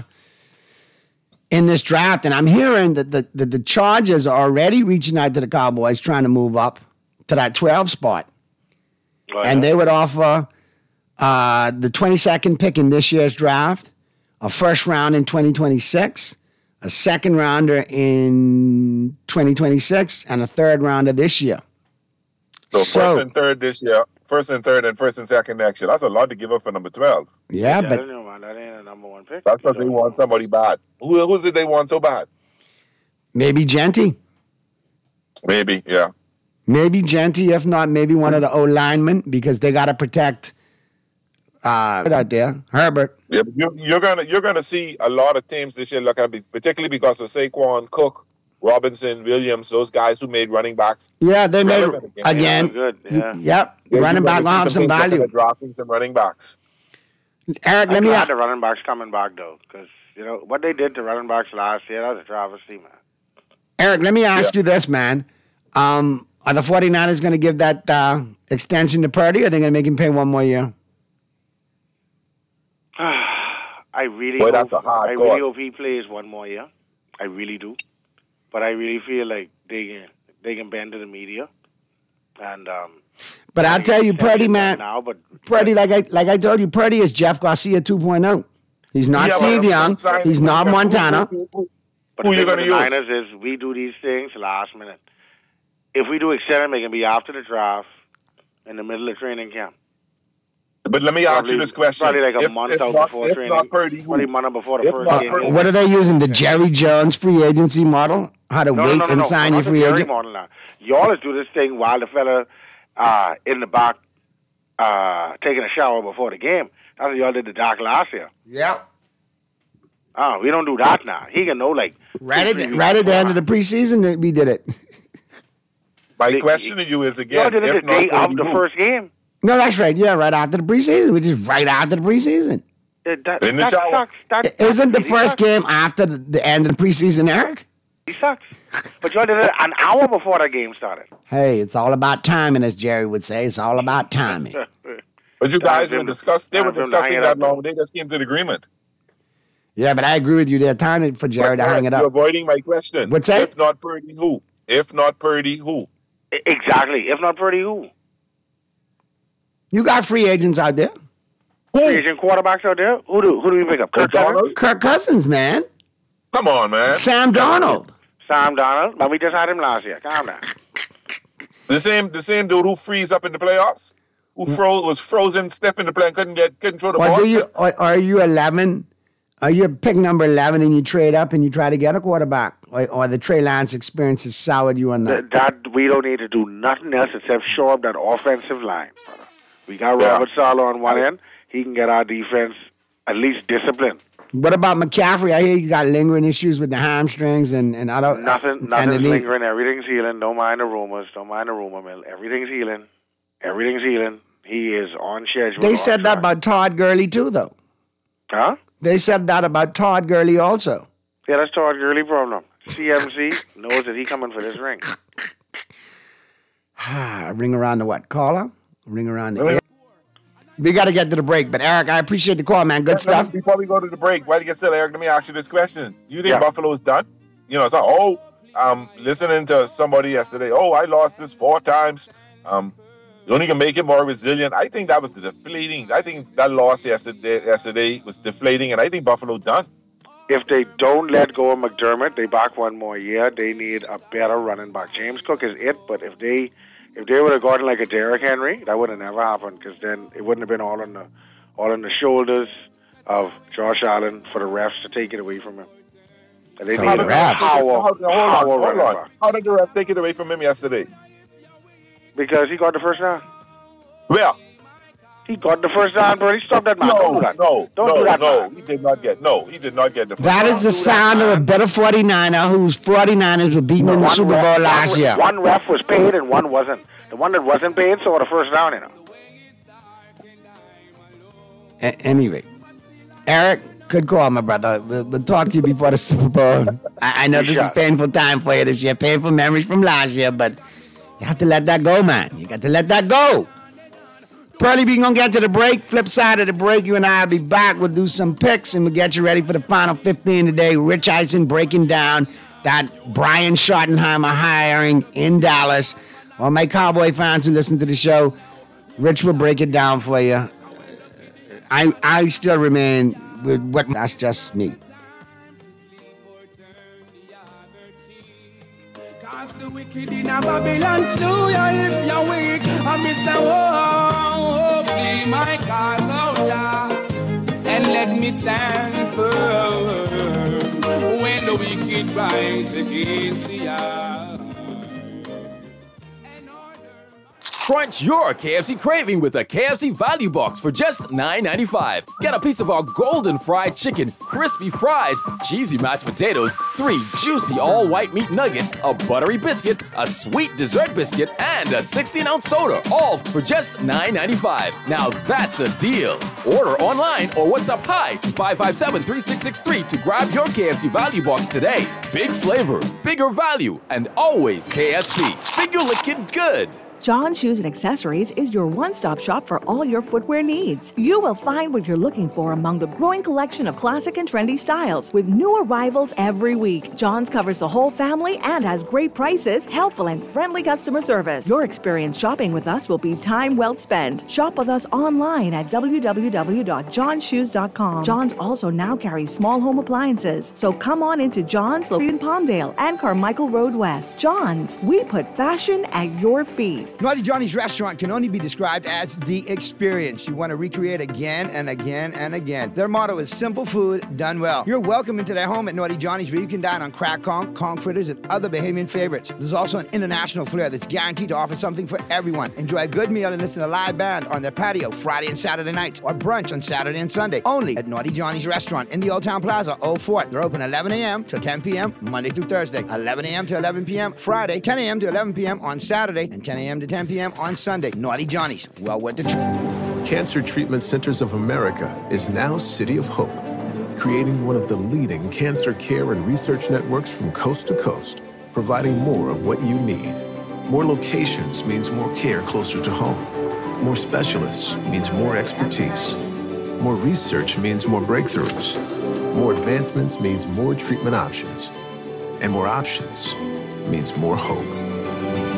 in this draft. And I'm hearing that the, the the Chargers are already reaching out to the Cowboys, trying to move up to that twelve spot. Oh, And yeah. they would offer uh, the twenty-second pick in this year's draft, a first round in twenty twenty-six, a second rounder in twenty twenty-six, and a third rounder this year. So, So- first and third this year, first and third, and first and second next year. That's a lot to give up for number twelve. Yeah, I but don't know, man. That ain't a number one pick. That's because they want somebody bad. Who, who did they want so bad? maybe Genty. Maybe, yeah. Maybe Genty, if not, maybe one of the O linemen, because they got to protect uh, out there, Herbert. Yeah, but you're, you're gonna you're gonna see a lot of teams this year look at it, particularly because of Saquon, Cook, Robinson, Williams, those guys who made running backs. Yeah, they made relevant again. Good, yeah. Yep, Yeah, running you're back gonna will see have some teams looking value. at drafting some running backs. Eric, let I'm me glad ask. the running backs coming back though, because you know what they did to running backs last year. That was a travesty, man. Eric, let me ask you this, man. Um, are the 49ers going to give that uh, extension to Purdy, or are they going to make him pay one more year? I really, Boy, hope, that's a hard I call. really hope he plays one more year. I really do, but I really feel like they can they can bend to the media, and um, But I'll tell you, Purdy, man, now, but Purdy, like I like I told you, Purdy is Jeff Garcia two point oh. He's not Yeah, Steve but- Young. He's not Montana. Who, who, But who the you thing gonna with the use? Niners is we do these things last minute. If we do extend them, it can be after the draft, in the middle of training camp. But let me ask Probably- you this question: Probably like a if, month if out not, before if training. not Purdy, who? Probably a month before the If first not game. Purdy- What are they using? The Jerry Jones free agency model? How to No, wait no, no, and no, sign no, your not free the Jerry agent? model now. You always do this thing while the fella uh, in the back uh, taking a shower before the game. That's what y'all did to Doc last year. Yeah. Oh, we don't do that now. He can know like Right two, at three the, weeks right at the end of beforehand. the preseason, that we did it. My They- question to you is Y'all again: did it if the not day Purdy, of the who? first game. No, that's right. Yeah, right after the preseason, which is right after the preseason. It, that, In the that shower. sucks. That, Isn't the that first sucks. game after the, the end of the preseason, Eric? He sucks. But y'all did it an hour before the game started. Hey, it's all about timing, as Jerry would say. It's all about timing. But you Time guys for were them to- discuss. They time were for them to discussing hang it that up. long. They just came to an agreement. Yeah, but I agree with you. They're timing for Jerry But, to hang it You're up. avoiding my question. What's that? If not Purdy, who? If not Purdy, who? Exactly. If not Purdy, who? You got free agents out there. Free agent quarterbacks out there? Who do who do we pick up? Kirk Cousins? Kirk Cousins, man. Come on, man. Sam Darnold. Sam Darnold. But we just had him last year. Calm down. The same the same dude who freeze up in the playoffs, who froze was frozen stiff in the play and couldn't get couldn't throw the Or ball. do you? Or, are you eleven? Are you pick number eleven and you trade up and you try to get a quarterback, or, or the Trey Lance experience has soured you on that? That, that we don't need to do nothing else except shore up that offensive line, brother. We got Yeah. Robert Saleh on one end. He can get our defense at least disciplined. What about McCaffrey? I hear you got lingering issues with the hamstrings and and other. Nothing, and nothing's the knee. lingering. Everything's healing. Don't mind the rumors. Don't mind the rumor mill. Everything's healing. Everything's healing. He is on schedule. They on said that track. about Todd Gurley too, though. Huh? They said that about Todd Gurley also. Yeah, that's Todd Gurley problem. C M C knows that he coming for this ring. Ring around the what? Caller? Ring around the air. We got to get to the break, but Eric, I appreciate the call, man. Good Yeah, stuff. Before we go to the break, why do you get still, Eric? Let me ask you this question: you think Yeah. Buffalo's done? You know, it's like, oh, um, listening to somebody yesterday. Oh, I lost this four times. Um, you only can make it more resilient. I think that was the deflating. I think that loss yesterday, yesterday was deflating, and I think Buffalo done. If they don't let go of McDermott, they back one more year. They need a better running back. James Cook is it, but if they if they would have gotten like a Derrick Henry, that would have never happened because then it wouldn't have been all on the all on the shoulders of Josh Allen for the refs to take it away from him. And they How need did a the refs- power, how- hold on, power hold running on. back How did the refs take it away from him yesterday? because he got the first down. Well, he got the first down, bro. He stopped that man. No, Don't do that. no, Don't no, do that, no. man. He did not get. No, he did not get the. That is the sound of a better forty-niner whose forty-niners were beaten in the One Super ref- Bowl one last ref- year. One ref was paid and one wasn't. The one that wasn't paid saw the first down, you know. A- anyway, Eric, good call, my brother. We'll, we'll talk to you before the Super Bowl. I, I know this is painful time for you this year, painful memories from last year, but you have to let that go, man. You got to let that go. Pearly, we gonna get to the break. Flip side of the break, you and I will be back. We'll do some picks and we'll get you ready for the final fifteen today. Rich Eisen breaking down that Brian Schottenheimer hiring in Dallas. All my Cowboy fans who listen to the show, Rich will break it down for you. I I still remain with what that's just me. Cast the wicked in a Babylon slew ya if you're weak. I miss a oh, please my cause out ya and let me stand firm when the wicked rise against the earth. Crunch your K F C craving with a K F C value box for just nine ninety-five. Get a piece of our golden fried chicken, crispy fries, cheesy mashed potatoes, three juicy all white meat nuggets, a buttery biscuit, a sweet dessert biscuit, and a sixteen ounce soda, all for just nine ninety-five. Now that's a deal. Order online or WhatsApp hi to five five seven, three six six three to grab your K F C value box today. Big flavor, bigger value, and always K F C. Finger licking good. John Shoes and Accessories is your one-stop shop for all your footwear needs. You will find what you're looking for among the growing collection of classic and trendy styles with new arrivals every week. John's covers the whole family and has great prices, helpful and friendly customer service. Your experience shopping with us will be time well spent. Shop with us online at w w w dot john shoes dot com. John's also now carries small home appliances, so come on into John's located in Palmdale and Carmichael Road West. John's, we put fashion at your feet. Naughty Johnny's restaurant can only be described as the experience you want to recreate again and again and again. Their motto is simple food done well. You're welcome into their home at Naughty Johnny's where you can dine on crack conch, conch fritters, and other Bahamian favorites. There's also an international flair that's guaranteed to offer something for everyone. Enjoy a good meal and listen to a live band on their patio Friday and Saturday nights or brunch on Saturday and Sunday. Only at Naughty Johnny's restaurant in the Old Town Plaza, Old Fort. They're open eleven a.m. to ten p.m. Monday through Thursday, eleven a.m. to eleven p.m. Friday, ten a.m. to eleven p.m. on Saturday, and ten a.m. to ten p.m. on Sunday. Naughty Johnny's. Well worth the trip. Cancer Treatment Centers of America is now City of Hope, creating one of the leading cancer care and research networks from coast to coast, providing more of what you need. More locations means more care closer to home. More specialists means more expertise. More research means more breakthroughs. More advancements means more treatment options. And more options means more hope.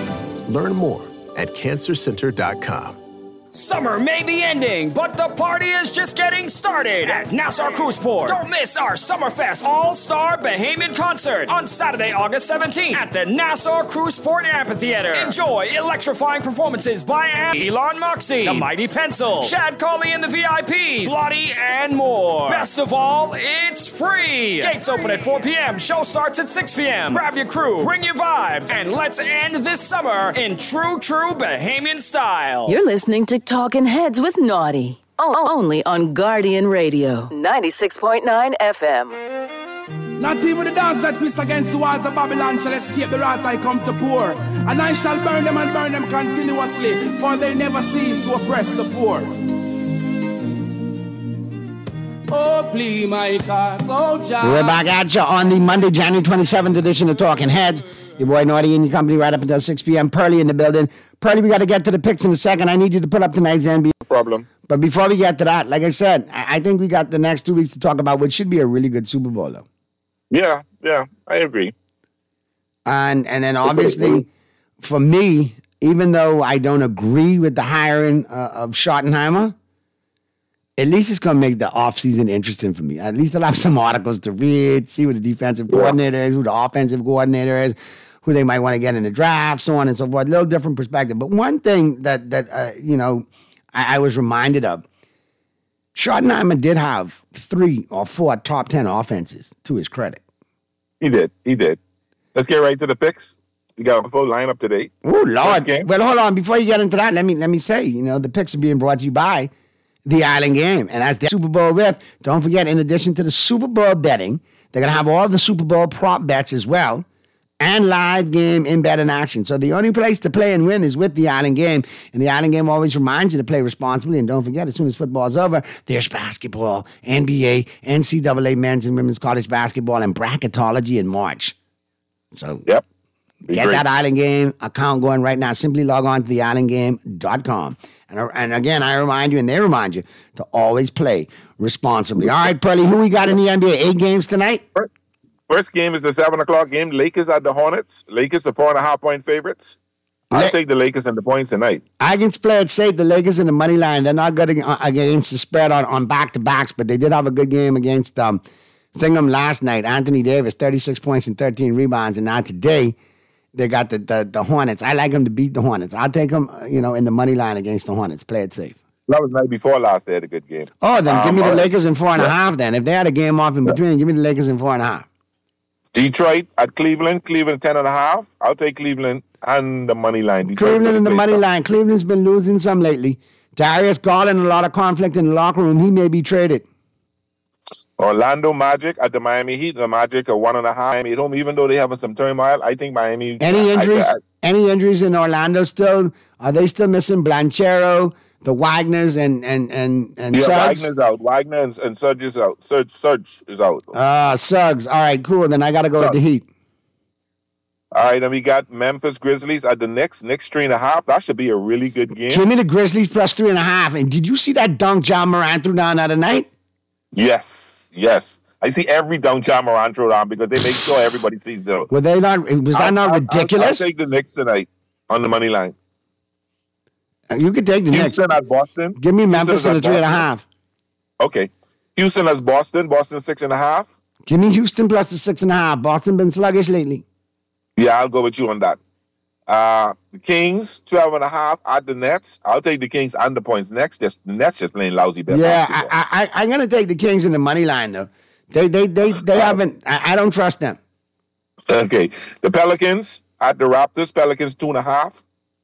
Learn more at cancer center dot com. Summer may be ending, but the party is just getting started at Nassau Cruise Port. Don't miss our Summerfest All-Star Bahamian Concert on Saturday, August seventeenth at the Nassau Cruise Port Amphitheater. Enjoy electrifying performances by Elon Moxie, The Mighty Pencil, Shad Colley and the V I Ps, Blotty, and more. Best of all, it's free. Gates open at four p.m. Show starts at six p.m. Grab your crew, bring your vibes, and let's end this summer in true, true Bahamian style. You're listening to Talking Heads with Naughty. Oh, only on Guardian Radio, ninety-six point nine F M. Not even the dogs that piss against the walls of Babylon shall escape the wrath I come to pour. And I shall burn them and burn them continuously, for they never cease to oppress the poor. Oh, please, my cause, oh, child. We're back at you on the Monday, January twenty-seventh edition of Talking Heads. Your boy Naughty and your company right up until six p.m. Pearly in the building. Pearly, we got to get to the picks in a second. I need you to put up tonight's N B A. No problem. But before we get to that, like I said, I, I think we got the next two weeks to talk about what should be a really good Super Bowl, though. Yeah, yeah, I agree. And and then obviously, for me, even though I don't agree with the hiring uh, of Schottenheimer, at least it's going to make the offseason interesting for me. At least I'll have some articles to read, see what the defensive coordinator is, who the offensive coordinator is, who they might want to get in the draft, so on and so forth. A little different perspective. But one thing that, that uh, you know, I, I was reminded of, Schottenheimer did have three or four top ten offenses, to his credit. He did. He did. Let's get right to the picks. We got a full lineup today. Oh, Lord. Well, hold on. Before you get into that, let me let me say, you know, the picks are being brought to you by The Island Game. And as the Super Bowl riff, don't forget, in addition to the Super Bowl betting, they're going to have all the Super Bowl prop bets as well, and live game in-betting action. So the only place to play and win is with The Island Game. And The Island Game always reminds you to play responsibly. And don't forget, as soon as football's over, there's basketball, N B A, N C double A men's and women's college basketball, and bracketology in March. So yep. Get great. that Island Game account going right now. Simply log on to the island game dot com. And, and again, I remind you, and they remind you, to always play responsibly. All right, Pearly, who we got in the N B A? Eight games tonight? First game is the seven o'clock game. Lakers at the Hornets. Lakers are four and a half point favorites. I'll Le- take the Lakers and the points tonight. I can play it safe. The Lakers in the money line. They're not good against the spread on, on back-to-backs, but they did have a good game against um, Thingham last night. Anthony Davis, thirty-six points and thirteen rebounds. And now today, they got the, the, the Hornets. I like them to beat the Hornets. I'll take them, you know, in the money line against the Hornets. Play it safe. That was the night before last. They had a good game. Oh, then um, give me the right. Lakers in four and yeah. a half then. If they had a game off in between, give me the Lakers in four and a half. Detroit at Cleveland. Cleveland ten and a half. I'll take Cleveland and the money line. Detroit Cleveland and the money stuff. line. Cleveland's been losing some lately. Darius Garland, a lot of conflict in the locker room. He may be traded. Orlando Magic at the Miami Heat. The Magic are one and a half at home, even though they're having some turmoil. I think Miami. Any injuries? I, I, any injuries in Orlando still? Are they still missing Blanchero, the Wagners, and and and and yeah, Suggs? Wagner's out. Wagner and, and Suggs is out. Suggs, Suggs is out. Ah, uh, Suggs. All right, cool. Then I got to go Suggs. with the Heat. All right, and we got Memphis Grizzlies at the Knicks. Knicks three and a half. That should be a really good game. Give me the Grizzlies plus three and a half. And did you see that dunk John Moran threw down the other night? Yes, yes. I see every dunk John Moran throw down because they make sure everybody sees them. Were they not? Was that I'll, not I'll, ridiculous? I'll, I'll take the Knicks tonight on the money line. You could take the Houston Knicks. at Boston. Give me Memphis at a three and a half. Okay. Houston has Boston. Boston six and a half. Give me Houston plus the six and a half. Boston been sluggish lately. Yeah, I'll go with you on that. Uh, the Kings, twelve and a half at the Nets. I'll take the Kings and the points next. Just, the Nets just playing lousy. Yeah, I, I, I'm going to take the Kings in the money line, though. They they they, they haven't, I, I don't trust them. Okay. The Pelicans at the Raptors. Pelicans two and a half.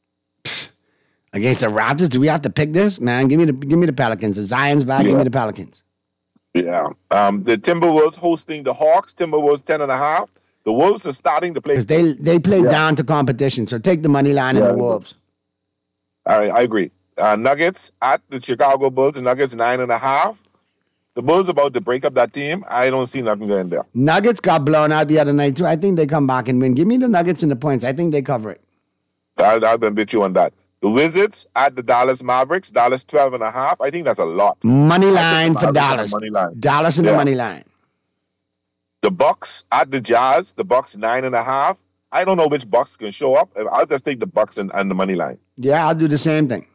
Against the Raptors? Do we have to pick this? Man, give me the give me the Pelicans. The Zion's back, yeah. Give me the Pelicans. Yeah. Um, the Timberwolves hosting the Hawks. Timberwolves ten and a half. The Wolves are starting to play. Because they, they play yeah. down to competition. So take the money line yeah, and the Wolves. All right, I agree. Uh, Nuggets at the Chicago Bulls. The Nuggets nine and a half. The Bulls about to break up that team. I don't see nothing going there. Nuggets got blown out the other night too. I think they come back and win. Give me the Nuggets and the points. I think they cover it. I'll, I'll bet you on that. The Wizards at the Dallas Mavericks. Dallas twelve and a half. I think that's a lot. Money line for Dallas. Money line. Dallas and yeah. the money line. The Bucks at the Jazz. The Bucks nine and a half. I don't know which Bucks can show up. I'll just take the Bucks and, and the money line. Yeah, I'll do the same thing.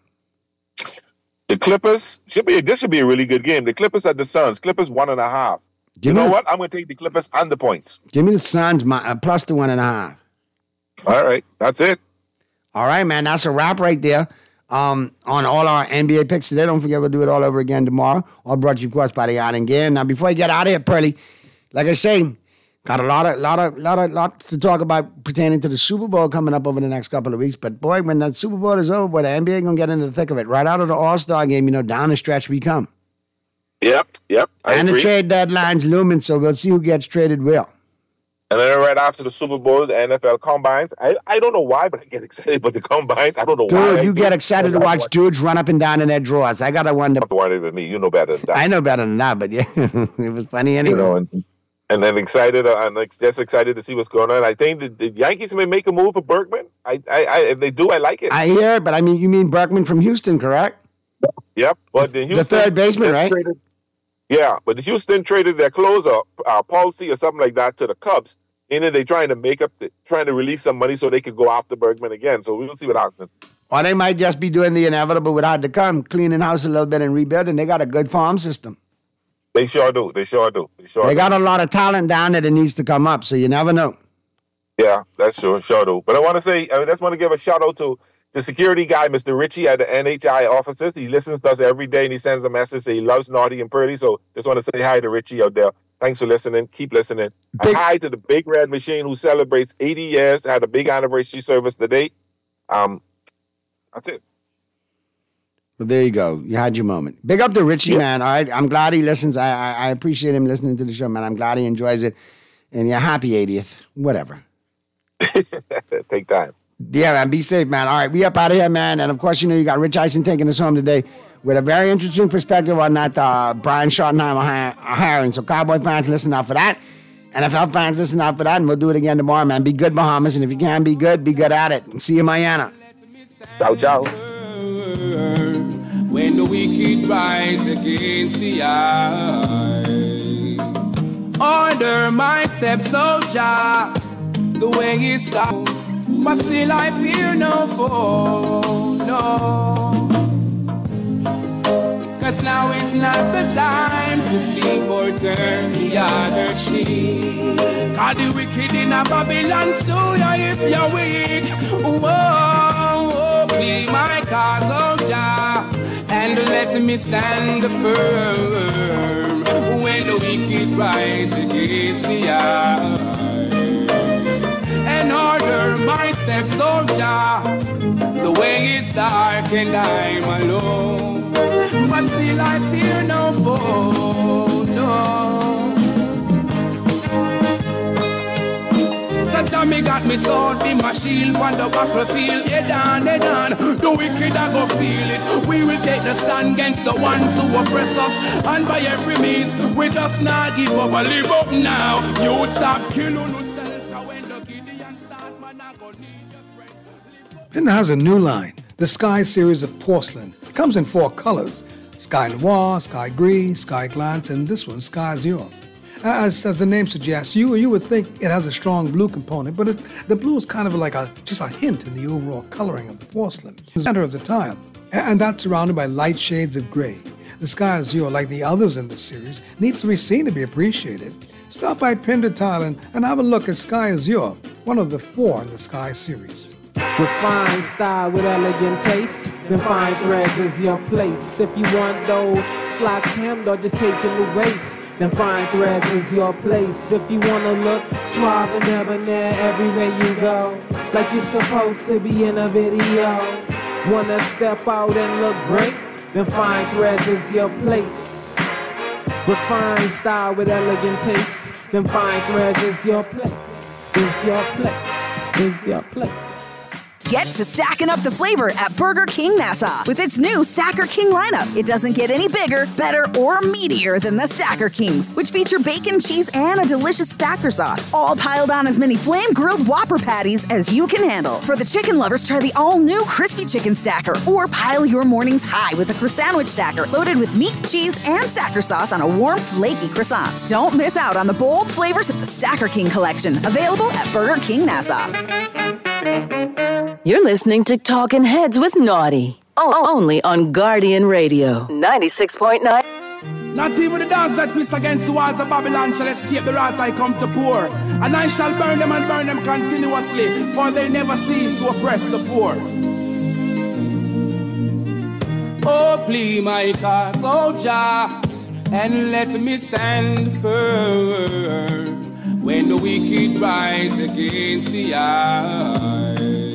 The Clippers should be. This should be a really good game. The Clippers at the Suns. Clippers one and a half. Give you know me, what? I'm going to take the Clippers and the points. Give me the Suns my, uh, plus the one and a half. All right, that's it. All right, man. That's a wrap right there. Um, on all our N B A picks today. Don't forget we'll do it all over again tomorrow. All brought to you, of course, by the Island Game. Now, before I get out of here, Pearly, like I say, got a lot of, lot of, lot of, lots to talk about pertaining to the Super Bowl coming up over the next couple of weeks. But boy, when that Super Bowl is over, boy, the N B A gonna get into the thick of it. Right out of the All-Star game, you know, down the stretch we come. Yep, yep. I and agree. the trade deadline's looming, so we'll see who gets traded well. And then right after the Super Bowl, the N F L combines. I, I don't know why, but I get excited about the combines. I don't know Dude, why. Dude, you get excited to watch dudes run up and down in their drawers. I got to wonder. More than me. You know better than that. I know better than that, but yeah, it was funny anyway. You know, and, and then excited, uh, and like, just excited to see what's going on. I think the, the Yankees may make a move for Berkman. I, I, I, if they do, I like it. I hear it, but I mean, you mean Berkman from Houston, correct? Yep, but the Houston, the third baseman, right? Traded, yeah, but the Houston traded their closer, uh, Paulsey or something like that, to the Cubs. And then they're trying to make up, the, trying to release some money so they could go after Bergman again. So we'll see what happens. Or they might just be doing the inevitable without to come, cleaning house a little bit and rebuilding. They got a good farm system. They sure do. They sure do. They sure They do. got a lot of talent down there that needs to come up, so you never know. Yeah, that's sure, sure do. But I want to say, I just want to give a shout out to the security guy, Mister Ritchie at the N H I offices. He listens to us every day and he sends a message saying he loves Naughty and Purdy. So just want to say hi to Ritchie out there. Thanks for listening. Keep listening. Big, hi to the Big Red Machine who celebrates eighty years. Had a big anniversary service today. Um, that's it. Well, there you go. You had your moment. Big up to Richie, yeah. man. All right. I'm glad he listens. I, I I appreciate him listening to the show, man. I'm glad he enjoys it. And yeah, happy eightieth. Whatever. Take time. Yeah, man. Be safe, man. All right. We up out of here, man. And of course, you know, you got Rich Eisen taking us home today with a very interesting perspective on that uh, Brian Schottenheimer hiring. So Cowboy fans, listen out for that. N F L fans, listen out for that. And we'll do it again tomorrow, man. Be good, Bahamas. And if you can be good, be good at it. See you, Mayana. Ciao, ciao. When the wicked rise against the eye, order my steps, soldier. The way is down, but still I fear no foe, no. Cause now is not the time to sleep or turn the other cheek. Cause the wicked in a Babylon stew ya if you're weak. Whoa, plead my cause, soldier, and let me stand firm when the wicked rise against the eye. And order my steps, soldier. The way is dark and I'm alone, but still I fear no foe, no. Such a me got me sword, be my shield on the battlefield. Head on, head on, the wicked I go feel it. We will take the stand against the ones who oppress us, and by every means we just not give up. I live up now. You would stop killing yourself. Pinda has a new line, the Sky series of porcelain. It comes in four colors: Sky Noir, Sky Gris, Sky Glance, and this one, Sky Azure. As, as the name suggests, you you would think it has a strong blue component, but it, the blue is kind of like a just a hint in the overall coloring of the porcelain, the center of the tile, and that's surrounded by light shades of gray. The Sky Azure, like the others in the series, needs to be seen to be appreciated. Stop by Pinda Thailand and have a look at Sky Azure, one of the four in the Sky series. Refined style with elegant taste, then fine threads is your place. If you want those slacks hemmed or just taking the waist, then fine threads is your place. If you wanna look suave and debonair everywhere you go, like you're supposed to be in a video, wanna step out and look great, then fine threads is your place. Refined style with elegant taste, then fine threads is your place. Is your place. Is your place. Get to stacking up the flavor at Burger King Nassau with its new Stacker King lineup. It doesn't get any bigger, better, or meatier than the Stacker Kings, which feature bacon, cheese, and a delicious stacker sauce, all piled on as many flame-grilled Whopper patties as you can handle. For the chicken lovers, try the all-new Crispy Chicken Stacker, or pile your mornings high with a croissant stacker loaded with meat, cheese, and stacker sauce on a warm, flaky croissant. Don't miss out on the bold flavors of the Stacker King collection, available at Burger King Nassau. You're listening to Talking Heads with Naughty. Oh, only on Guardian Radio, ninety-six point nine. Not even the dogs that piss against the walls of Babylon shall escape the wrath I come to pour. And I shall burn them and burn them continuously, for they never cease to oppress the poor. Oh, please, my cause, oh Jah, and let me stand firm when the wicked rise against the eye.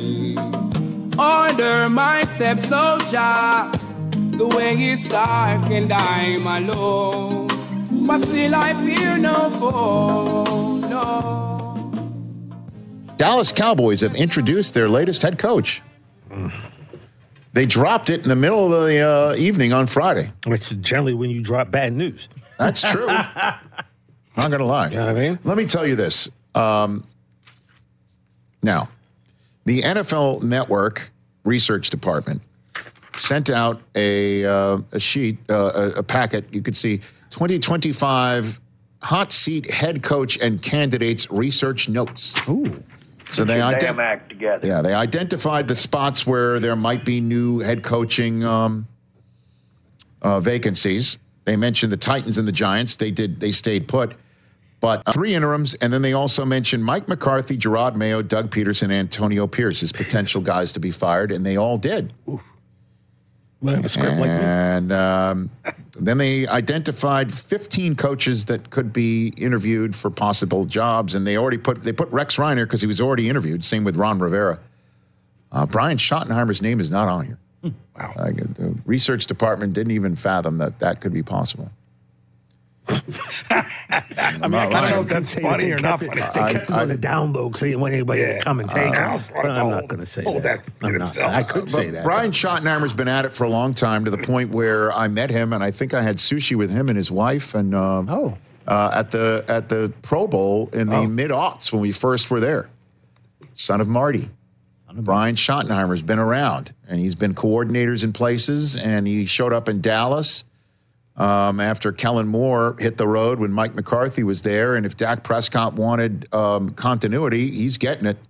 Order my steps, oh Jah, the way is dark and I'm alone, but still I fear no foe, no. Dallas Cowboys have introduced their latest head coach. They dropped it in the middle of the uh, evening on Friday. It's generally when you drop bad news. That's true. Not going to lie. You know what I mean? Let me tell you this. Um, now, the N F L Network Research Department sent out a, uh, a sheet, uh, a, a packet. You could see twenty twenty-five hot seat head coach and candidates research notes. Ooh. So they damn ident- act together. Yeah, they identified the spots where there might be new head coaching um, uh, vacancies. They mentioned the Titans and the Giants. They did. They stayed put. But uh, three interims, and then they also mentioned Mike McCarthy, Gerard Mayo, Doug Peterson, Antonio Pierce as potential guys to be fired, and they all did. Ooh. Well, a script like me. And um, then they identified fifteen coaches that could be interviewed for possible jobs, and they already put they put Rex Reiner because he was already interviewed. Same with Ron Rivera. Uh, Brian Schottenheimer's name is not on here. Hmm. Wow. Uh, the research department didn't even fathom that that could be possible. I mean, I can't tell if that's funny or not funny. They kept it on the download, so you want anybody to come and take Uh, it. But I'm not going to say that. I'm not. I could say that. Brian Schottenheimer's been at it for a long time, to the point where I met him, and I think I had sushi with him and his wife, and um, oh. uh, at the at the Pro Bowl in the Oh. mid aughts when we first were there. Son of Marty. Brian Schottenheimer's been around, and he's been coordinators in places, and he showed up in Dallas. Um, after Kellen Moore hit the road when Mike McCarthy was there, and if Dak Prescott wanted um, continuity, he's getting it.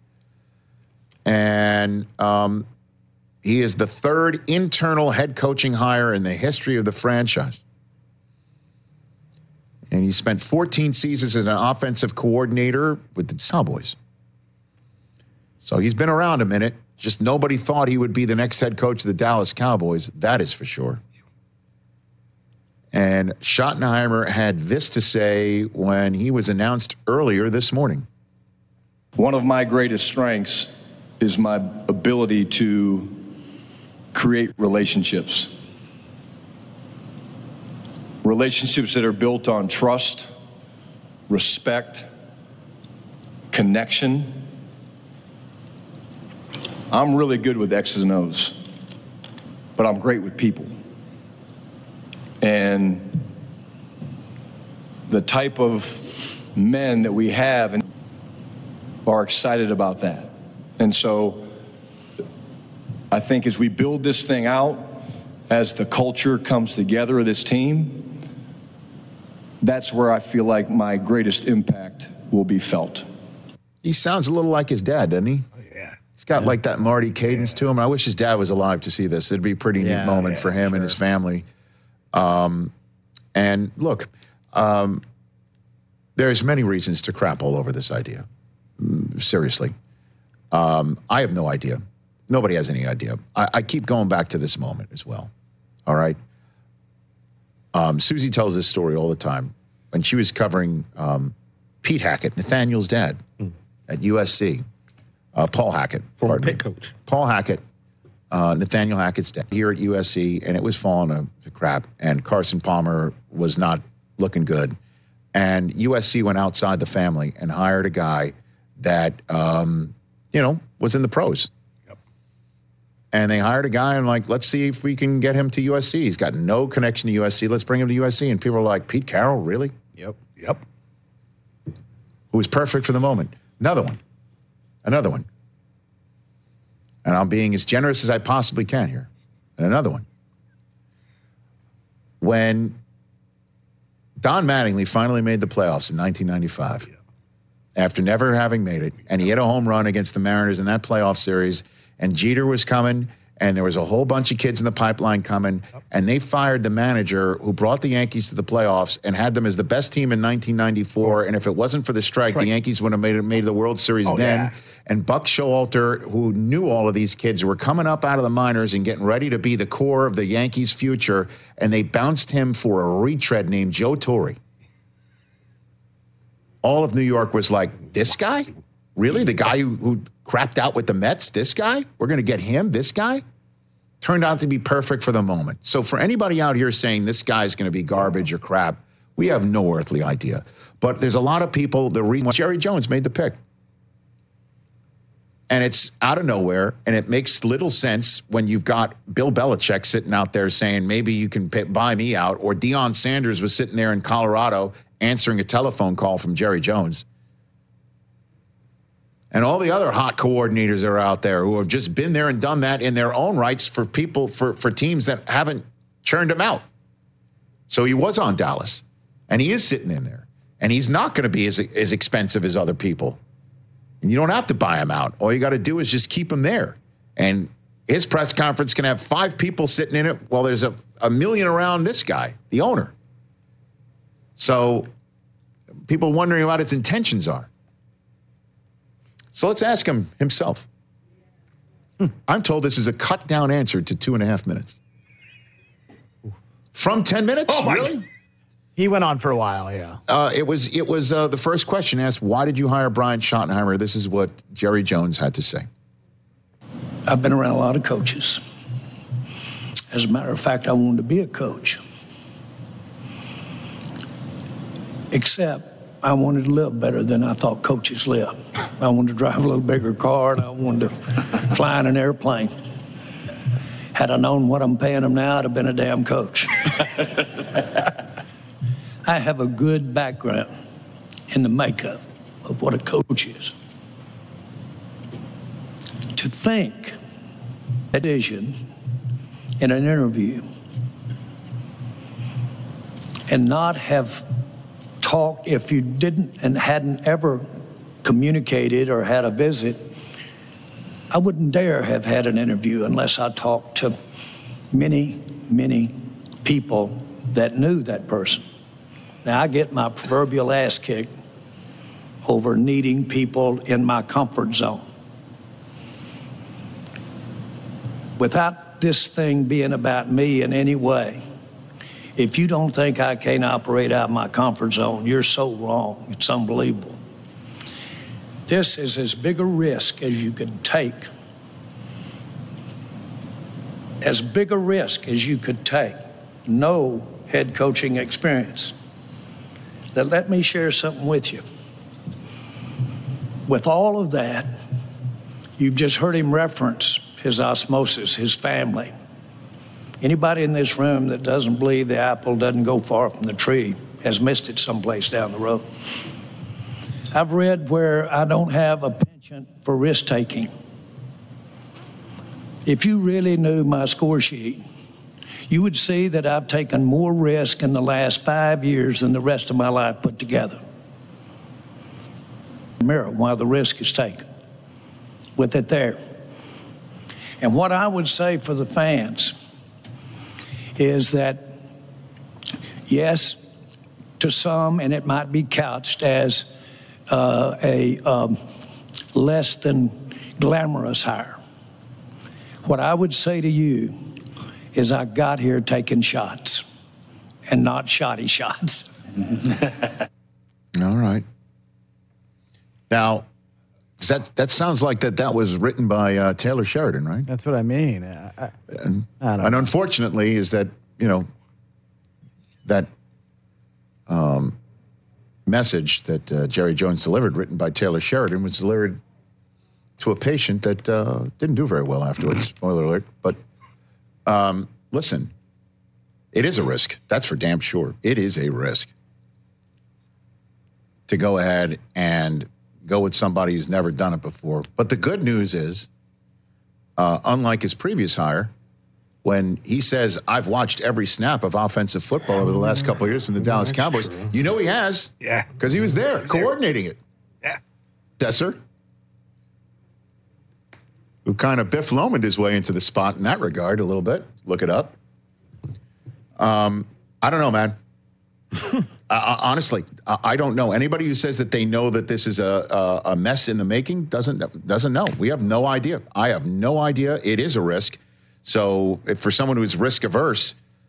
And um, he is the third internal head coaching hire in the history of the franchise. And he spent fourteen seasons as an offensive coordinator with the Cowboys. So he's been around a minute. Just nobody thought he would be the next head coach of the Dallas Cowboys. That is for sure. And Schottenheimer had this to say when he was announced earlier this morning. One of my greatest strengths is my ability to create relationships. Relationships that are built on trust, respect, connection. I'm really good with X's and O's, but I'm great with people. And the type of men that we have and are excited about that. And so I think as we build this thing out, as the culture comes together of this team, that's where I feel like my greatest impact will be felt. He sounds a little like his dad, doesn't he? Oh, yeah. He's got yeah. like that Marty cadence yeah. to him. I wish his dad was alive to see this. It'd be a pretty yeah, neat moment yeah, for him sure. and his family. Um, and look, um, there's many reasons to crap all over this idea. Seriously. Um, I have no idea. Nobody has any idea. I, I keep going back to this moment as well. All right. Um, Susie tells this story all the time. When she was covering um, Pete Hackett, Nathaniel's dad, mm. at U S C, uh, Paul Hackett. Former Pitt coach. Paul Hackett. Uh, Nathaniel Hackett's dad here at U S C, and it was falling to, to crap. And Carson Palmer was not looking good. And U S C went outside the family and hired a guy that, um, you know, was in the pros. Yep. And they hired a guy and like, let's see if we can get him to U S C. He's got no connection to U S C. Let's bring him to U S C. And people are like, Pete Carroll, really? Yep. Yep. Who was perfect for the moment. Another one. Another one. And I'm being as generous as I possibly can here. And another one. When Don Mattingly finally made the playoffs in nineteen ninety-five, yeah. after never having made it, and he hit a home run against the Mariners in that playoff series, and Jeter was coming, and there was a whole bunch of kids in the pipeline coming, and they fired the manager who brought the Yankees to the playoffs and had them as the best team in nineteen ninety-four, oh. and if it wasn't for the strike, strike. the Yankees would have made, it, made the World Series oh, then. Yeah. And Buck Showalter, who knew all of these kids who were coming up out of the minors and getting ready to be the core of the Yankees' future, and they bounced him for a retread named Joe Torre. All of New York was like, this guy? Really? The guy who, who crapped out with the Mets? This guy? We're going to get him? This guy? Turned out to be perfect for the moment. So for anybody out here saying this guy's going to be garbage or crap, we have no earthly idea. But there's a lot of people, the reason why Jerry Jones made the pick. And it's out of nowhere, and it makes little sense when you've got Bill Belichick sitting out there saying, maybe you can pay, buy me out, or Deion Sanders was sitting there in Colorado answering a telephone call from Jerry Jones. And all the other hot coordinators are out there who have just been there and done that in their own rights for people, for, for teams that haven't churned him out. So he was on Dallas, and he is sitting in there, and he's not going to be as, as expensive as other people. And you don't have to buy him out. All you got to do is just keep him there. And his press conference can have five people sitting in it while there's a, a million around this guy, the owner. So people wondering what its intentions are. So let's ask him himself. Hmm. I'm told this is a cut down answer to two and a half minutes. From ten minutes? Oh, my really? He went on for a while, yeah. Uh, it was it was uh, the first question asked, why did you hire Brian Schottenheimer? This is what Jerry Jones had to say. I've been around a lot of coaches. As a matter of fact, I wanted to be a coach. Except I wanted to live better than I thought coaches live. I wanted to drive a little bigger car, and I wanted to fly in an airplane. Had I known what I'm paying them now, I'd have been a damn coach. I have a good background in the makeup of what a coach is. To think a vision in an interview and not have talked, if you didn't and hadn't ever communicated or had a visit, I wouldn't dare have had an interview unless I talked to many, many people that knew that person. Now, I get my proverbial ass kicked over needing people in my comfort zone. Without this thing being about me in any way, if you don't think I can operate out of my comfort zone, you're so wrong. It's unbelievable. This is as big a risk as you could take. As big a risk as you could take. No head coaching experience. Now, let me share something with you. With all of that, you've just heard him reference his osmosis, his family. Anybody in this room that doesn't believe the apple doesn't go far from the tree has missed it someplace down the road. I've read where I don't have a penchant for risk-taking. If you really knew my score sheet, you would see that I've taken more risk in the last five years than the rest of my life put together. Mirror while the risk is taken. With it there. And what I would say for the fans is that, yes, to some, and it might be couched as uh, a um, less than glamorous hire. What I would say to you is I got here taking shots and not shoddy shots. All right. Now, that that sounds like that that was written by uh, Taylor Sheridan, right? That's what I mean. I, I, and I don't and know. Unfortunately, is that, you know, that um, message that uh, Jerry Jones delivered, written by Taylor Sheridan, was delivered to a patient that uh, didn't do very well afterwards. Spoiler alert. But um, listen, it is a risk. That's for damn sure. It is a risk to go ahead and go with somebody who's never done it before. But the good news is, uh, unlike his previous hire, when he says, I've watched every snap of offensive football over the last couple of years from the Dallas That's Cowboys, true. you know he has. Yeah. Because he was there, coordinating it. Yeah. Desser, who kind of Biff Lomaned his way into the spot in that regard a little bit. Look it up. Um, I don't know, man. uh, honestly, I, I don't know. Anybody who says that they know that this is a, a, a mess in the making doesn't doesn't know. We have no idea. I have no idea. It is a risk. So if for someone who's risk averse,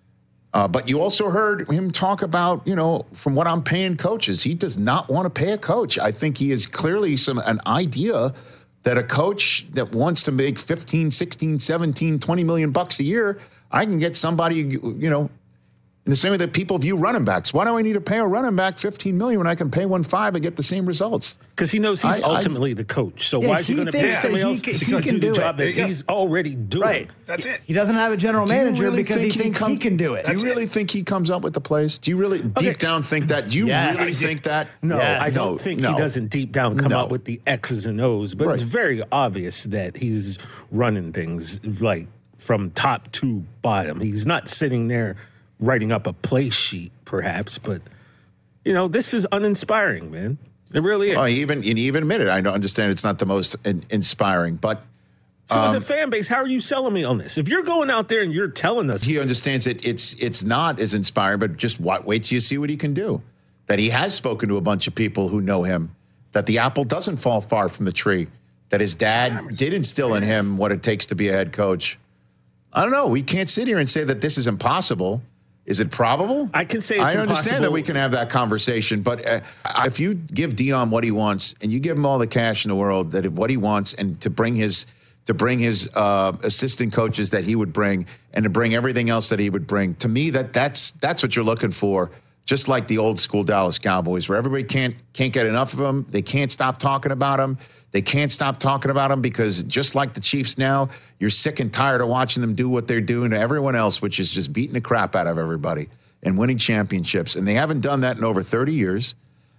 uh, but you also heard him talk about, you know, from what I'm paying coaches, he does not want to pay a coach. I think he is clearly some an idea that a coach that wants to make fifteen, sixteen, seventeen, twenty million bucks a year, I can get somebody, you know, in the same way that people view running backs. Why do I need to pay a running back fifteen million when I can pay one five and get the same results? Because he knows he's I- I- ultimately the coach. So Yeah, why is he he going to pay thinks that somebody he else can- to he go can do the do it. job There that you go. he's already doing? Right. That's it. He doesn't have a general Do you manager really because he think thinks come- he can do it. Do you really think he comes up with the plays? Do you really deep down think that? Do you Yes. really think that? No, Yes. I don't No, think no. he doesn't deep down come No. up with the X's and O's, but it's Right. very obvious that he's running things like from top to bottom. He's not sitting there writing up a play sheet, perhaps, but you know, this is uninspiring, man. It really is. Oh, he even, and he even admitted, I don't understand it's not the most in, inspiring, but So as um, a fan base, how are you selling me on this? If you're going out there and you're telling us, he understands that it's it's not as inspiring, but just what, wait till you see what he can do. That he has spoken to a bunch of people who know him, that the apple doesn't fall far from the tree, that his dad did instill in him what it takes to be a head coach. I don't know. We can't sit here and say that this is impossible. Is it probable? I can say I it's understand impossible. that we can have that conversation, but uh, if you give Dion what he wants and you give him all the cash in the world, that if what he wants, and to bring his to bring his uh, assistant coaches that he would bring, and to bring everything else that he would bring, to me that that's that's what you're looking for. Just like the old school Dallas Cowboys, where everybody can't can't get enough of them, they can't stop talking about them. They can't stop talking about them because just like the Chiefs now, you're sick and tired of watching them do what they're doing to everyone else, which is just beating the crap out of everybody and winning championships. And they haven't done that in over thirty years.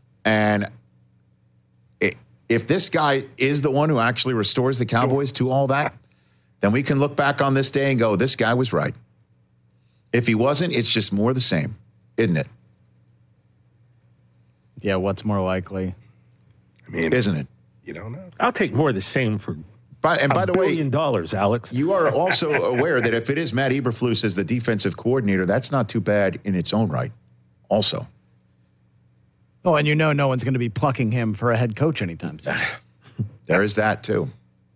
And i- if this guy is the one who actually restores the Cowboys to all that, then we can look back on this day and go, this guy was right. If he wasn't, it's just more the same, isn't it? Yeah, what's more likely? I mean, Isn't it? You don't know. I'll take more of the same for By, and a by the way, billion dollars, Alex. you are also aware that if it is Matt Eberflus as the defensive coordinator, that's not too bad in its own right also. Oh, and you know no one's going to be plucking him for a head coach anytime soon. There is that too,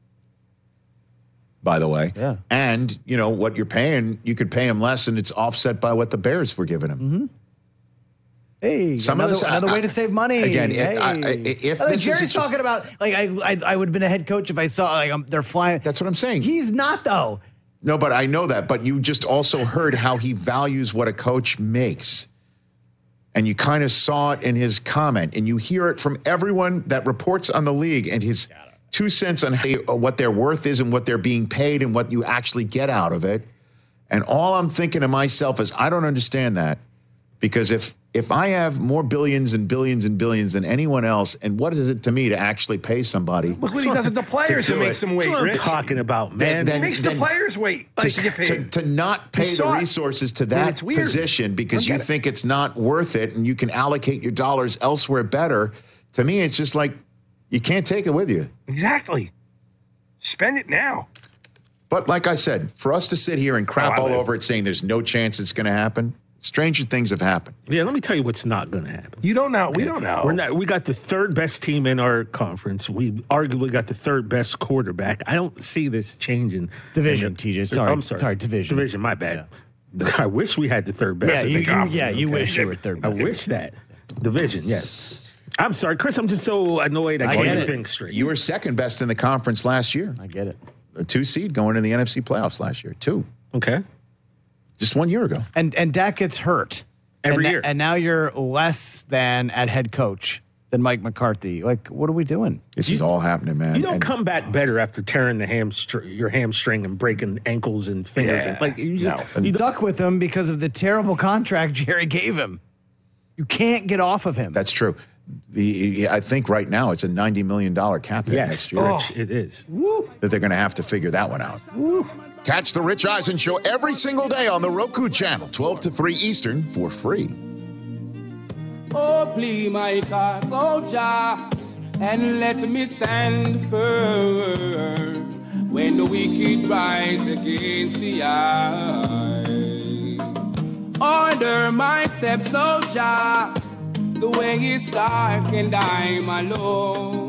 by the way. Yeah. And, you know, what you're paying, you could pay him less and it's offset by what the Bears were giving him. Mm-hmm. Hey, Some of another, this- another I- way to save money. again, hey. I- I- if I think this is Jerry's a- talking about, like, I I, I would have been a head coach if I saw, like, um, they're flying. That's what I'm saying. He's not, though. No, but I know that. But you just also heard how he values what a coach makes. And you kind of saw it in his comment. And you hear it from everyone that reports on the league and his two cents on how, what their worth is and what they're being paid and what you actually get out of it. And all I'm thinking to myself is, I don't understand that. Because if if I have more billions and billions and billions than anyone else, and what is it to me to actually pay somebody? Look what he does with the players. to It do makes it? them wait. That's what I'm talking about, man. Then- He makes then- the players wait. to, Like to get paid. to, to not pay We the saw it. resources to I mean, that it's weird. position because I you get it. think it's not worth it and you can allocate your dollars elsewhere better. To me, it's just like you can't take it with you. Exactly. Spend it now. But like I said, for us to sit here and crap Oh, I all live. over it saying there's no chance it's going to happen, stranger things have happened. Yeah, let me tell you what's not going to happen. You don't know. We don't know. We're We're not. We got the third best team in our conference. We arguably got the third best quarterback. I don't see this changing. Division, And the- T J. Sorry. I'm sorry. Sorry, division. Division. My bad. I wish we had the third best. Yeah, in you- the you- conference, yeah, you okay? wish you were third best. I wish that. Division. Yes. I'm sorry, Chris. I'm just so annoyed. I, I can't get even it. think straight. You were second best in the conference last year. I get it. A two seed going in the N F C playoffs last year. Two. Okay. Just one year ago. And and Dak gets hurt Every and, year. and now you're less than at head coach. than Mike McCarthy. Like, what are we doing? This is all happening, man. You don't And- come back better after tearing the hamstring, your hamstring and breaking ankles and fingers. And, like you just You stuck with him because of the terrible contract Jerry gave him. You can't get off of him. That's true. The, I think right now it's a ninety million dollars cap hit Yes, next year. Rich, it is. That they're going to have to figure that one out. Catch the Rich Eisen Show every single day on the Roku channel, twelve to three Eastern, for free. Oh, please, my God, soldier, and let me stand firm when the wicked rise against the eye. Order my steps, soldier, the way is dark and I'm alone.